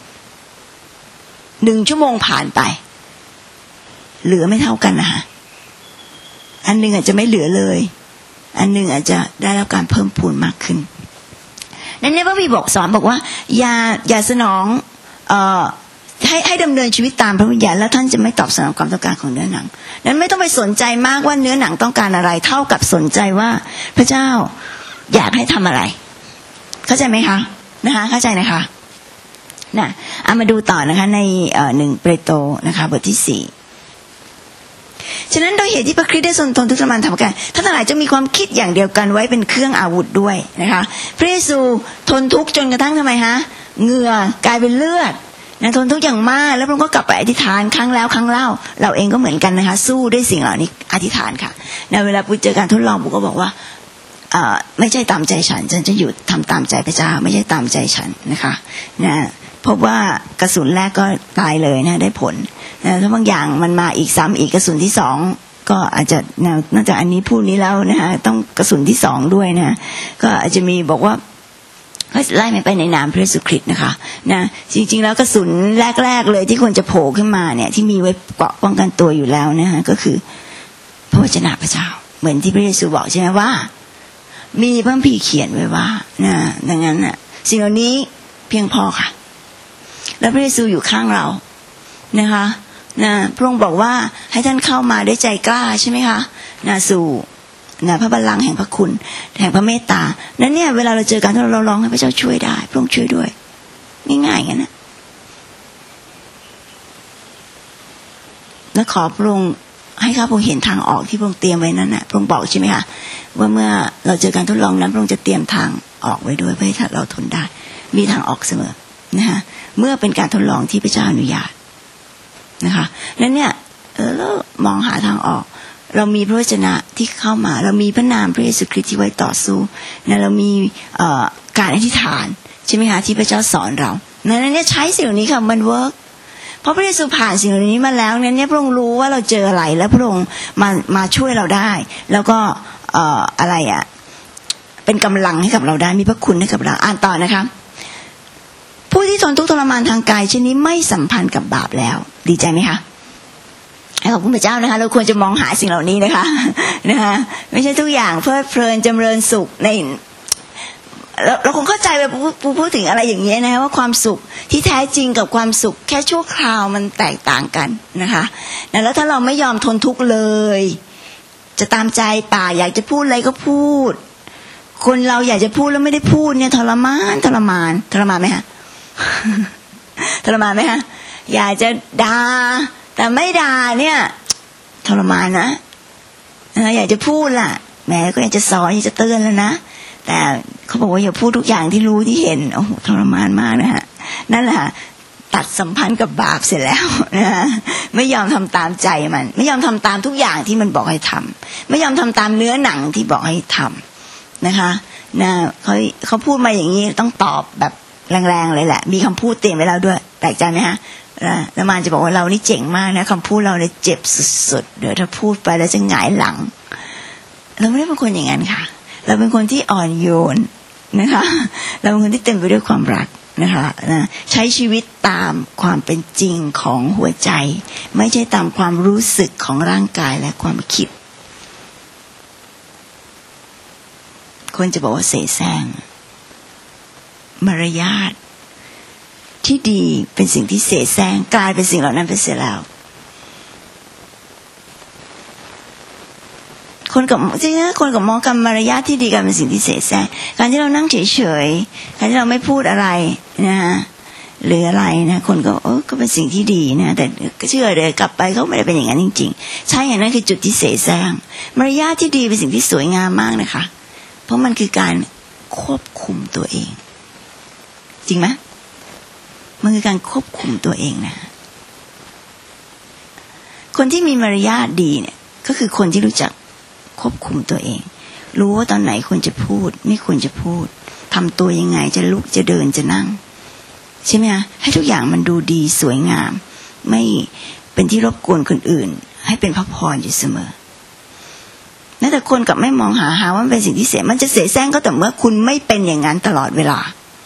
1 ชั่วโมงผ่านไปเหลือไม่เท่ากันนะคะอันนึงอาจจะไม่เหลือเลยอันนึงอาจจะได้รับการเพิ่มพูนมากขึ้นนั่นเนี่ยพระบิดาสอนบอกว่าอย่าสนองให้ให้ดำเนินชีวิตตามพระวิญญาณแล้วท่านจะไม่ตอบสนองความต้องการของเนื้อหนังนั้นไม่ต้องไปสนใจมากว่าเนื้อหนังต้องการอะไรเท่ากับสนใจว่าพระเจ้าอยากให้ทำอะไรเข้าใจไหมคะนะคะเข้าใจนะคะนะเอามาดูต่อนะคะใน1เปโตรนะคะบทที่4ฉะนั้นโดยเหตุที่พระคริสต์ได้ทรงทนทุกข์ทรมานทำการท่านทั้งหลายจะมีความคิดอย่างเดียวกันไว้เป็นเครื่องอาวุธด้วยนะคะพระเยซูทนทุกข์จนกระทั่งทำไมฮะเหงื่อกลายเป็นเลือดนะทนทุกข์อย่างมากแล้วพระองค์ก็กลับไปอธิษฐานครั้งแล้วครั้งเล่าเราเองก็เหมือนกันนะคะสู้ด้วยสิ่งเหล่านี้อธิษฐานค่ะในเวลาปุ๊บเจอการทดลองปุ๊บก็บอกว่าไม่ใช่ตามใจฉันจะหยุดทำตามใจพระเจ้าไม่ใช่ตามใจฉันนะคะนะพบว่ากระสุนแรกก็ตายเลยนะได้ผลนะถ้าบางอย่างมันมาอีกซ้ำอีกกระสุนที่2ก็อาจจะนอกจากอันนี้พูดนี้แล้วนะคะต้องกระสุนที่2ด้วยนะก็อาจจะมีบอกว่าไล่ไปในนามพระเยซูคริสต์นะคะนะจริงๆแล้วกระสุนแรกๆเลยที่ควรจะโผล่ขึ้นมาเนี่ยที่มีไว้เกราะป้องกันตัวอยู่แล้วนะคะก็คือพระวจนะพระเจ้าเหมือนที่พระเยซูบอกใช่ไหมว่ามีพระคัมภีร์เขียนไว้ว่านะดังนั้นน่ะสิ่งเหล่านี้เพียงพอค่ะแล้วพระเยซูอยู่ข้างเรานะคะนะพระองค์บอกว่าให้ท่านเข้ามาด้วยใจกล้าใช่ไหมคะนะสู่นะพระบัลลังก์แห่งพระคุณแห่งพระเมตตานั้นเนี่ยเวลาเราเจอกันเราร้องให้พระเจ้าช่วยได้พระองค์ช่วยด้วยง่ายๆงั้นนะแล้วขอพระองค์ให้ข้าพระองค์เห็นทางออกที่พระองค์เตรียมไว้นั้นน่ะพระองค์บอกใช่ไหมคะว่าเมื่อเราเจอการทดลองนั้นพระองค์จะเตรียมทางออกไว้ด้วยเพื่อให้เราทนได้มีทางออกเสมอนะคะเมื่อเป็นการทดลองที่พระเจ้าอนุญาตนะคะนั้นเนี่ยเรามองหาทางออกเรามีพระวจนะที่เข้ามาเรามีพระนามพระเยซูคริสต์ที่ไว้ต่อสู้นะเรามีการอธิษฐานใช่ไหมคะที่พระเจ้าสอนเรานั้นเนี่ยใช้สิ่งนี้ค่ะมันเวิร์กเพราะพระเยซูผ่านสิ่งเหล่านี้มาแล้วเนี่ยพระองค์รู้ว่าเราเจออะไรแล้วพระองค์มาช่วยเราได้แล้วก็อะไรอ่ะเป็นกำลังให้กับเราได้มีพระคุณให้กับเราอ่านต่อนะคะผู้ที่ทนทุกข์ทรมานทางกายเช่นนี้ไม่สัมพันธ์กับบาปแล้วดีใจไหมคะขอบคุณพระเจ้านะคะเราควรจะมองหาสิ่งเหล่านี้นะคะไม่ใช่ทุกอย่างเพลิดเพลินจำเริญสุขในเราคงเข้าใจไปพูดถึงอะไรอย่างนี้นะว่าความสุขที่แท้จริงกับความสุขแค่ชั่วคราวมันแตกต่างกันนะคะแล้วถ้าเราไม่ยอมทนทุกข์เลยจะตามใจป่าอยากจะพูดอะไรก็พูดคนเราอยากจะพูดแล้วไม่ได้พูดเนี่ยทรมานไหมฮะทรมานไหมฮะอยากจะด่าแต่ไม่ด่าเนี่ยทรมานนะอยากจะพูดล่ะแม่ก็อยากจะสอนอยากจะเตือนแล้วนะแต่เขาบอกว่าอย่าพูดทุกอย่างที่รู้ที่เห็นโอ้โหทรมานมากนะฮะนั่นแหละตัดสัมพันธ์กับบาปเสร็จแล้วนะไม่ยอมทำตามใจมันไม่ยอมทำตามทุกอย่างที่มันบอกให้ทำไม่ยอมทำตามเนื้อหนังที่บอกให้ทำนะคะนะเขาพูดมาอย่างนี้ต้องตอบแบบแรงๆเลยแหละมีคำพูดเตรียมไว้แล้วด้วยแปลกใจไหมฮะแล้วมันจะบอกว่าเรานี่เจ๋งมากนะคำพูดเราเนี่ยเจ็บสุดๆเดี๋ยวถ้าพูดไปแล้วจะหงายหลังเราไม่ได้เป็นคนอย่างนั้นค่ะเราเป็นคนที่อ่อนโยนนะคะเราเป็นคนที่เต็มไปด้วยความรักนะคะใช้ชีวิตตามความเป็นจริงของหัวใจไม่ใช่ตามความรู้สึกของร่างกายและความคิดคนจะบอกว่าเสแสร้งมารยาทที่ดีเป็นสิ่งที่เสแสร้งกลายเป็นสิ่งเหล่านั้นไปเสียแล้วคนกับจริงๆคนกับมองกันมารยาทที่ดีกันเป็นสิ่งที่เสแสร้งการที่เรานั่งเฉยๆการที่เราไม่พูดอะไรนะฮะหรืออะไรนะคนก็เป็นสิ่งที่ดีนะแต่เชื่อเลยกลับไปเขาไม่ได้เป็นอย่างนั้นจริงๆใช่อย่างนั้นคือจุดที่เสแสร้งมารยาทที่ดีเป็นสิ่งที่สวยงามมากนะคะเพราะมันคือการควบคุมตัวเองจริงไหมมันคือการควบคุมตัวเองนะคนที่มีมารยาทดีเนี่ยก็คือคนที่รู้จักควบคุมตัวเองรู้ว่าตอนไหนควรจะพูดไม่ควรจะพูดทำตัวยังไงจะลุกจะเดินจะนั่งใช่ไหมคะให้ทุกอย่างมันดูดีสวยงามไม่เป็นที่รบกวนคนอื่นให้เป็นพระพรอยู่เสมอแต่คนกับไม่มองหาว่ามันเป็นสิ่งที่เสียมันจะเสียแซงก็แต่เมื่อคุณไม่เป็นอย่างนั้นตลอดเวลา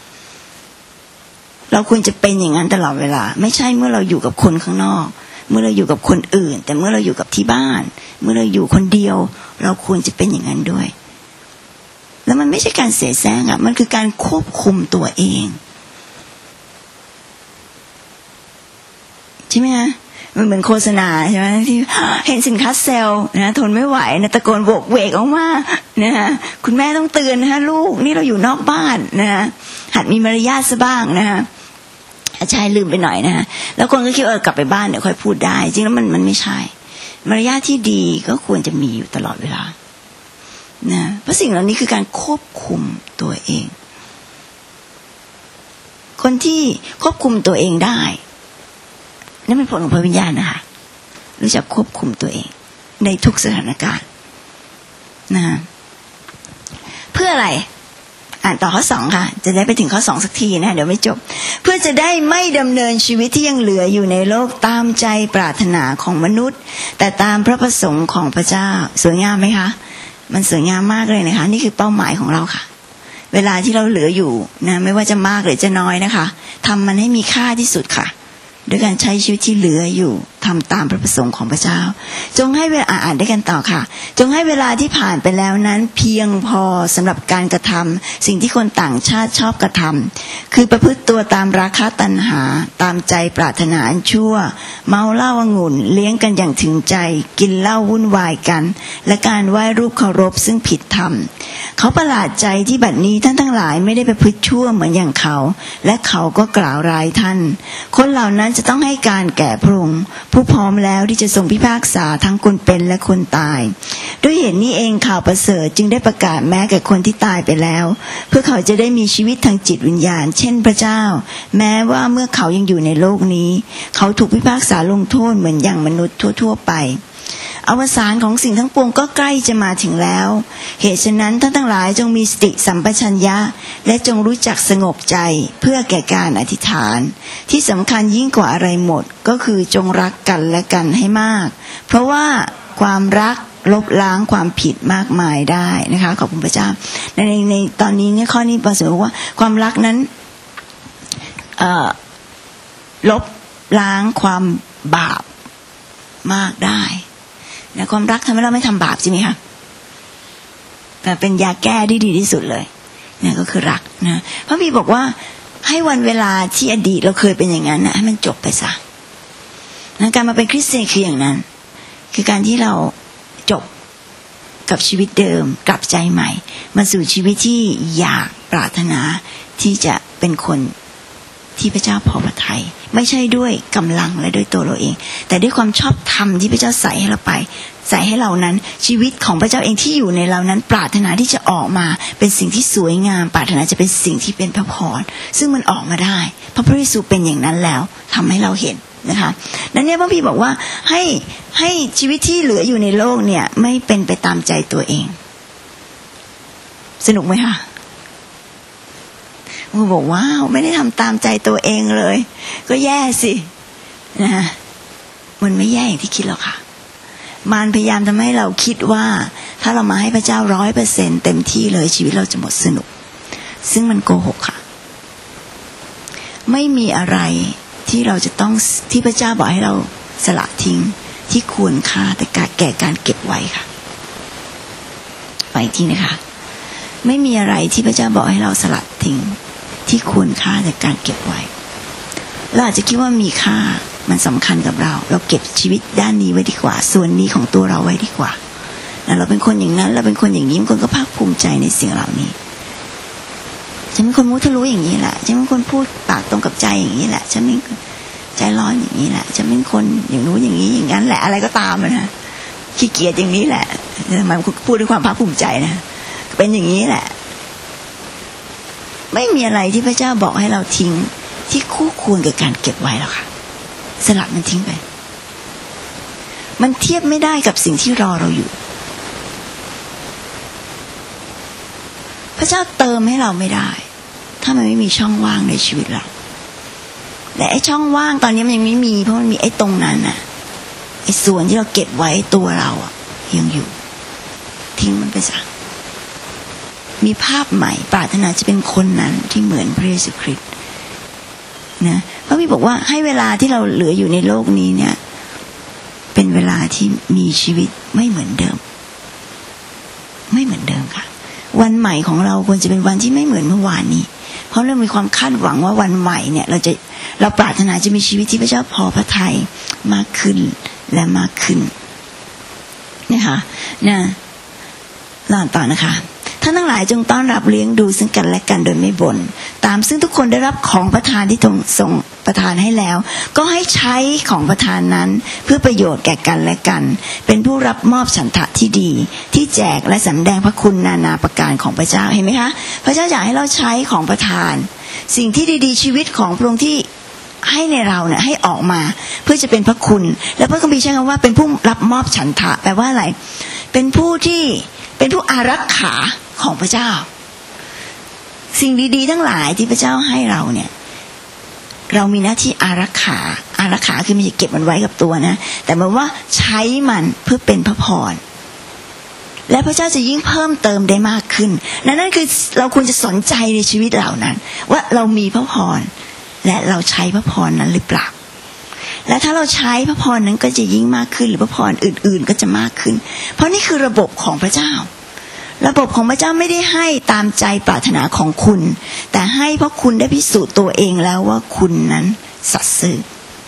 เราควรจะเป็นอย่างนั้นตลอดเวลาไม่ใช่เมื่อเราอยู่กับคนข้างนอกเมื่อเราอยู่กับคนอื่นแต่เมื่อเราอยู่กับที่บ้านเมื่อเราอยู่คนเดียวเราควรจะเป็นอย่างนั้นด้วยแล้วมันไม่ใช่การเสแสร้งมันคือการควบคุมตัวเองใช่ไหมฮะมันเหมือนโฆษณาใช่ไหมที่เห็นสินค้าเซลล์นะทนไม่ไหวนะตะโกนโวกเวกออกมานะฮะคุณแม่ต้องเตือนนะคะลูกนี่เราอยู่นอกบ้านนะฮะหัดมีมารยาทซะบ้างนะฮะใช่ลืมไปหน่อยนะฮะแล้วคนก็คิดกลับไปบ้านเดี๋ยวค่อยพูดได้จริงแล้วมันไม่ใช่มารยาทที่ดีก็ควรจะมีอยู่ตลอดเวลานะเพราะสิ่งเหล่านี้คือการควบคุมตัวเองคนที่ควบคุมตัวเองได้นั่นเป็นผลของพระวิญญาณนะคะรู้จักควบคุมตัวเองในทุกสถานการณ์นะเพื่ออะไรอ่านต่อข้อ2ค่ะจะได้ไปถึงข้อ2สักทีนะเดี๋ยวไม่จบเพื่อจะได้ไม่ดำเนินชีวิตที่ยังเหลืออยู่ในโลกตามใจปรารถนาของมนุษย์แต่ตามพระประสงค์ของพระเจ้าสวยงามไหมคะมันสวยงามมากเลยนะคะนี่คือเป้าหมายของเราค่ะเวลาที่เราเหลืออยู่นะไม่ว่าจะมากหรือจะน้อยนะคะทำมันให้มีค่าที่สุดค่ะด้วยการใช้ชีวิตที่เหลืออยู่ทำตามพระประสงค์ของพระเจ้าจงให้เวลาอ่านได้กันต่อค่ะจงให้เวลาที่ผ่านไปแล้วนั้นเพียงพอสำหรับการกระทำสิ่งที่คนต่างชาติชอบกระทำคือประพฤติตัวตามราคะตัณหาตามใจปรารถนาอันชั่วเมาเหล้าองุ่นเลี้ยงกันอย่างถึงใจกินเหล้าวุ่นวายกันและการไหว้รูปเคารพซึ่งผิดธรรมเขาประหลาดใจที่บัดนี้ท่านทั้งหลายไม่ได้ประพฤติชั่วเหมือนอย่างเขาและเขาก็กล่าวร้ายท่านคนเหล่านั้นจะต้องให้การแก่พระองค์ผู้พร้อมแล้วที่จะทรงพิพากษาทั้งคนเป็นและคนตายด้วยเหตุนี้เองข่าวประเสริฐจึงได้ประกาศแม้แก่คนที่ตายไปแล้วเพื่อเขาจะได้มีชีวิตทางจิตวิญญาณเช่นพระเจ้าแม้ว่าเมื่อเขายังอยู่ในโลกนี้เขาถูกพิพากษาลงโทษเหมือนอย่างมนุษย์ทั่วๆไปอวสานของสิ่งทั้งปวงก็ใกล้จะมาถึงแล้วเหตุฉะนั้นท่านทั้งหลายจงมีสติสัมปชัญญะและจงรู้จักสงบใจเพื่อแก่การอธิษฐานที่สำคัญยิ่งกว่าอะไรหมดก็คือจงรักกันและกันให้มากเพราะว่าความรักลบล้างความผิดมากมายได้นะคะขอบคุณพระเจ้าในตอนนี้เนี่ยข้อนี้ประเสริฐว่าความรักนั้นลบล้างความบาปมากได้นะความรักทำให้เราไม่ทำบาปใช่ไหมคะแต่เป็นยาแก้ที่ดีที่สุดเลยนี่ก็คือรักนะพระบิดาบอกว่าให้วันเวลาที่อดีตเราเคยเป็นอย่างนั้นนะให้มันจบไปซะนะการมาเป็นคริสเตียนคืออย่างนั้นคือการที่เราจบกับชีวิตเดิมกลับใจใหม่มาสู่ชีวิตที่อยากปรารถนาที่จะเป็นคนที่พระเจ้าพอพระทัยไม่ใช่ด้วยกำลังและด้วยตัวเราเองแต่ด้วยความชอบธรรมที่พระเจ้าใส่ให้เราไปใส่ให้เรานั้นชีวิตของพระเจ้าเองที่อยู่ในเรานั้นปรารถนาที่จะออกมาเป็นสิ่งที่สวยงามปรารถนาจะเป็นสิ่งที่เป็นพระพรซึ่งมันออกมาได้เพราะพระเยซูเป็นอย่างนั้นแล้วทำให้เราเห็นนะคะนั้นเนี่ยพระพี่บอกว่าให้ชีวิตที่เหลืออยู่ในโลกเนี่ยไม่เป็นไปตามใจตัวเองสนุกไหมคะมึงบอกว้าวไม่ได้ทำตามใจตัวเองเลยก็แย่สินะมันไม่แย่อย่างที่คิดหรอกค่ะมารพยายามทำให้เราคิดว่าถ้าเรามาให้พระเจ้า 100% เต็มที่เลยชีวิตเราจะหมดสนุกซึ่งมันโกหกค่ะไม่มีอะไรที่เราจะต้องที่พระเจ้าบอกให้เราสละทิ้งที่ควรค่าแต่แก่การเก็บไว้ค่ะไปอีกทีนะคะไม่มีอะไรที่พระเจ้าบอกให้เราสละทิ้งที่ควรค่าแต่การเก็บไว้เราอาจจะคิดว่ามีค่ามันสำคัญกับเราเก็บชีวิตด้านนี้ไว้ดีกว่าส่วนนี้ของตัวเราไว้ดีกว่าเราเป็นคนอย่างนั้นเราเป็นคนอย่างนี้คนก็ภาคภูมิใจในสิ่งเหล่านี้ฉันเป็นคนมุทะลุอย่างนี้แหละฉันเป็นคนพูดปากตรงกับใจอย่างนี้แหละฉันเป็นใจร้อนอย่างนี้แหละฉันเป็นคนอย่างนู้นอย่างนี้อย่างนั้นแหละอะไรก็ตามนะขี้เกียจอย่างนี้แหละมันพูดด้วยความภาคภูมิใจนะเป็นอย่างนี้แหละไม่มีอะไรที่พระเจ้าบอกให้เราทิ้งที่คู่ควรกับการเก็บไว้หรอกค่ะสลัดมันทิ้งไปมันเทียบไม่ได้กับสิ่งที่รอเราอยู่พระเจ้าเติมให้เราไม่ได้ถ้ามันไม่มีช่องว่างในชีวิตเราแต่ไอ้ช่องว่างตอนนี้มันยังไม่มีเพราะมันมีไอ้ตรงนั้นน่ะไอ้ส่วนที่เราเก็บไว้ตัวเราอ่ะยังอยู่ทิ้งมันไปซะมีภาพใหม่ปรารถนาจะเป็นคนนั้นที่เหมือนพระเยซูคริสต์นะพระบิดาบอกว่าให้เวลาที่เราเหลืออยู่ในโลกนี้เนี่ยเป็นเวลาที่มีชีวิตไม่เหมือนเดิมไม่เหมือนเดิมค่ะวันใหม่ของเราควรจะเป็นวันที่ไม่เหมือนเมื่อวานนี้เพราะเรามีความคาดหวังว่าวันใหม่เนี่ยเราปรารถนาจะมีชีวิตที่พระเจ้าพอพระทัยมากขึ้นและมากขึ้นนะคะต่อนะคะท่านทั้งหลายจงต้อนรับเลี้ยงดูซึ่งกันและกันโดยไม่บ่นตามซึ่งทุกคนได้รับของประทานที่ทรงประทานให้แล้วก็ให้ใช้ของประทานนั้นเพื่อประโยชน์แก่กันและกันเป็นผู้รับมอบฉันทะที่ดีที่แจกและสำแดงพระคุณนานาประการของพระเจ้าเห็นไหมคะพระเจ้าอยากให้เราใช้ของประทานสิ่งที่ดีๆชีวิตของพระองค์ที่ให้ในเราเนี่ยให้ออกมาเพื่อจะเป็นพระคุณและพระคัมภีร์ใช้คำว่าเป็นผู้รับมอบฉันทะแปลว่าอะไรเป็นผู้อารักขาของพระเจ้าสิ่งดีๆทั้งหลายที่พระเจ้าให้เราเนี่ยเรามีหน้าที่อารักขาคือไม่ใช่เก็บมันไว้กับตัวนะแต่หมายว่าใช้มันเพื่อเป็นพระพรและพระเจ้าจะยิ่งเพิ่มเติมได้มากขึ้นนั่นคือเราควรจะสนใจในชีวิตเหล่านั้นว่าเรามีพระพรและเราใช้พระพรนั้นหรือเปล่าและถ้าเราใช้พระพรนั้นก็จะยิ่งมากขึ้นหรือพระพรอื่นๆก็จะมากขึ้นเพราะนี่คือระบบของพระเจ้าระบบของพระเจ้าไม่ได้ให้ตามใจปรารถนาของคุณแต่ให้เพราะคุณได้พิสูจน์ตัวเองแล้วว่าคุณนั้นสัตย์ซื่อ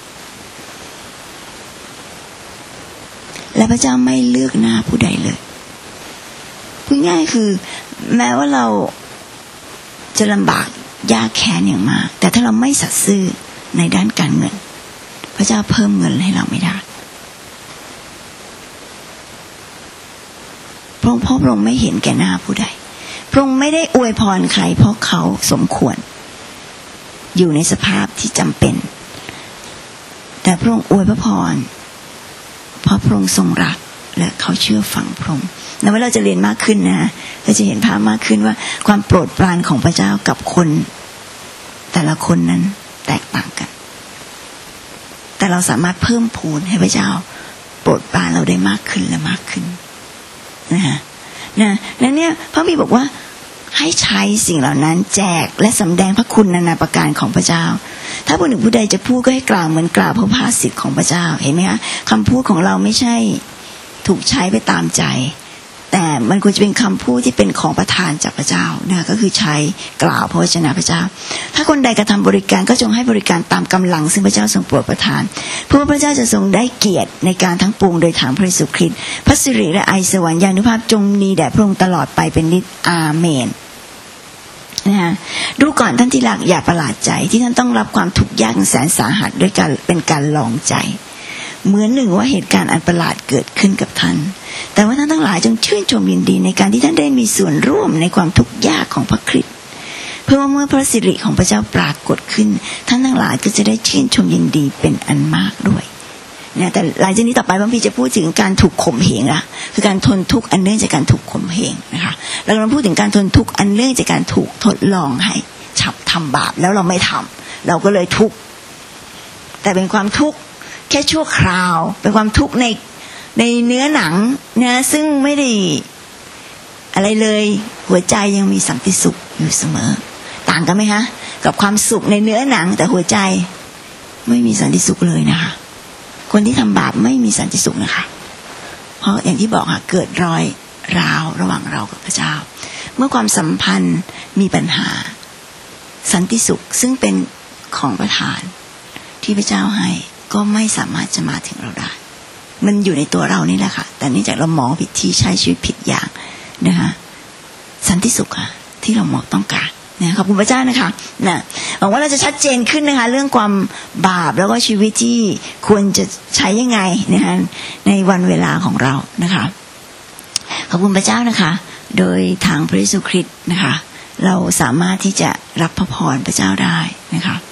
และพระเจ้าไม่เลือกหน้าผู้ใดเลยพูดง่ายคือแม้ว่าเราจะลำบากยากแค้นอย่างมากแต่ถ้าเราไม่สัตย์ซื่อในด้านการเงินพระเจ้าเพิ่มเงินให้เราไม่ได้เพราะพระองค์ไม่เห็นแก่หน้าผู้ใดพระองค์ไม่ได้อวยพรใครเพราะเขาสมควรอยู่ในสภาพที่จำเป็นแต่พระองค์อวยพระพรเพราะพระองค์ทรงรักและเขาเชื่อฟังพระองค์และเมื่อเราจะเรียนมากขึ้นนะเราจะเห็นภาพมากขึ้นว่าความโปรดปรานของพระเจ้ากับคนแต่ละคนนั้นแตกต่างกันแต่เราสามารถเพิ่มพูนให้พระเจ้าโปรดปรานเราได้มากขึ้นและมากขึ้นนั่นเนี่ยพระบิดาบอกว่าให้ใช้สิ่งเหล่านั้นแจกและสำแดงพระคุณนานาประการของพระเจ้าถ้าผู้หนึ่งผู้ใดจะพูดก็ให้กล่าวเหมือนกล่าวพระภาษิตของพระเจ้าเห็นไหมคะคำพูดของเราไม่ใช่ถูกใช้ไปตามใจแต่มันควรจะเป็นคำพูดที่เป็นของประทานจากพระเจ้านะก็คือใช้กล่าวพระวจนะพระเจ้าถ้าคนใดกระทำบริการก็จงให้บริการตามกำลังซึ่งพระเจ้าทรงโปรดประทานเพื่อพระเจ้าจะทรงได้เกียรติในการทั้งปวงโดยทางพระเยซูคริสต์พระสิริและไอสวรรค์ญาณุภาพจงมีแด่พระองค์ตลอดไปเป็นนิจอาเมนนะดูก่อนท่านที่รักอย่าประหลาดใจที่ท่านต้องรับความทุกข์ยากแสนสาหัสด้วยการเป็นการลองใจเหมือนหนึ่งว่าเหตุการณ์อันประหลาดเกิดขึ้นกับท่านแต่ว่าท่านทั้งหลายจงชื่นชมยินดีในการที่ท่านได้มีส่วนร่วมในความทุกข์ยากของพระคริสต์เพื่อว่าเมื่อพระสิริของพระเจ้าปรากฏขึ้นท่านทั้งหลายก็จะได้ชื่นชมยินดีเป็นอันมากด้วยเนี่ยแต่หลังจากนี้ต่อไปพระพี่จะพูดถึงการถูกข่มเหงละคือการทนทุกข์อันเนื่องจากการถูกข่มเหงนะคะเรากำลังพูดถึงการทนทุกข์อันเนื่องจากการถูกทดลองให้ทำบาปแล้วเราไม่ทำเราก็เลยทุกข์แต่เป็นความทุกข์แค่ชั่วคราวเป็นความทุกข์ในเนื้อหนังนะซึ่งไม่ได้อะไรเลยหัวใจยังมีสันติสุขอยู่เสมอต่างกันไหมคะกับความสุขในเนื้อหนังแต่หัวใจไม่มีสันติสุขเลยนะคะคนที่ทำบาปไม่มีสันติสุขนะคะเพราะอย่างที่บอกค่ะเกิดรอยร้าวระหว่างเรากับพระเจ้าเมื่อความสัมพันธ์มีปัญหาสันติสุขซึ่งเป็นของประทานที่พระเจ้าให้ก็ไม่สามารถจะมาถึงเราได้มันอยู่ในตัวเรานี่แหละค่ะแต่เนื่องจากเรามองผิดที่ใช้ชีวิตผิดอย่างนะคะสันติสุขค่ะที่เราต้องการนะขอบคุณพระเจ้านะคะนะหวังว่าเราจะชัดเจนขึ้นนะคะเรื่องความบาปแล้วก็ชีวิตที่ควรจะใช้ยังไงนะคะในวันเวลาของเรานะคะขอบคุณพระเจ้านะคะโดยทางพระเยซูคริสต์นะคะเราสามารถที่จะรับพระพรพระเจ้าได้นะคะ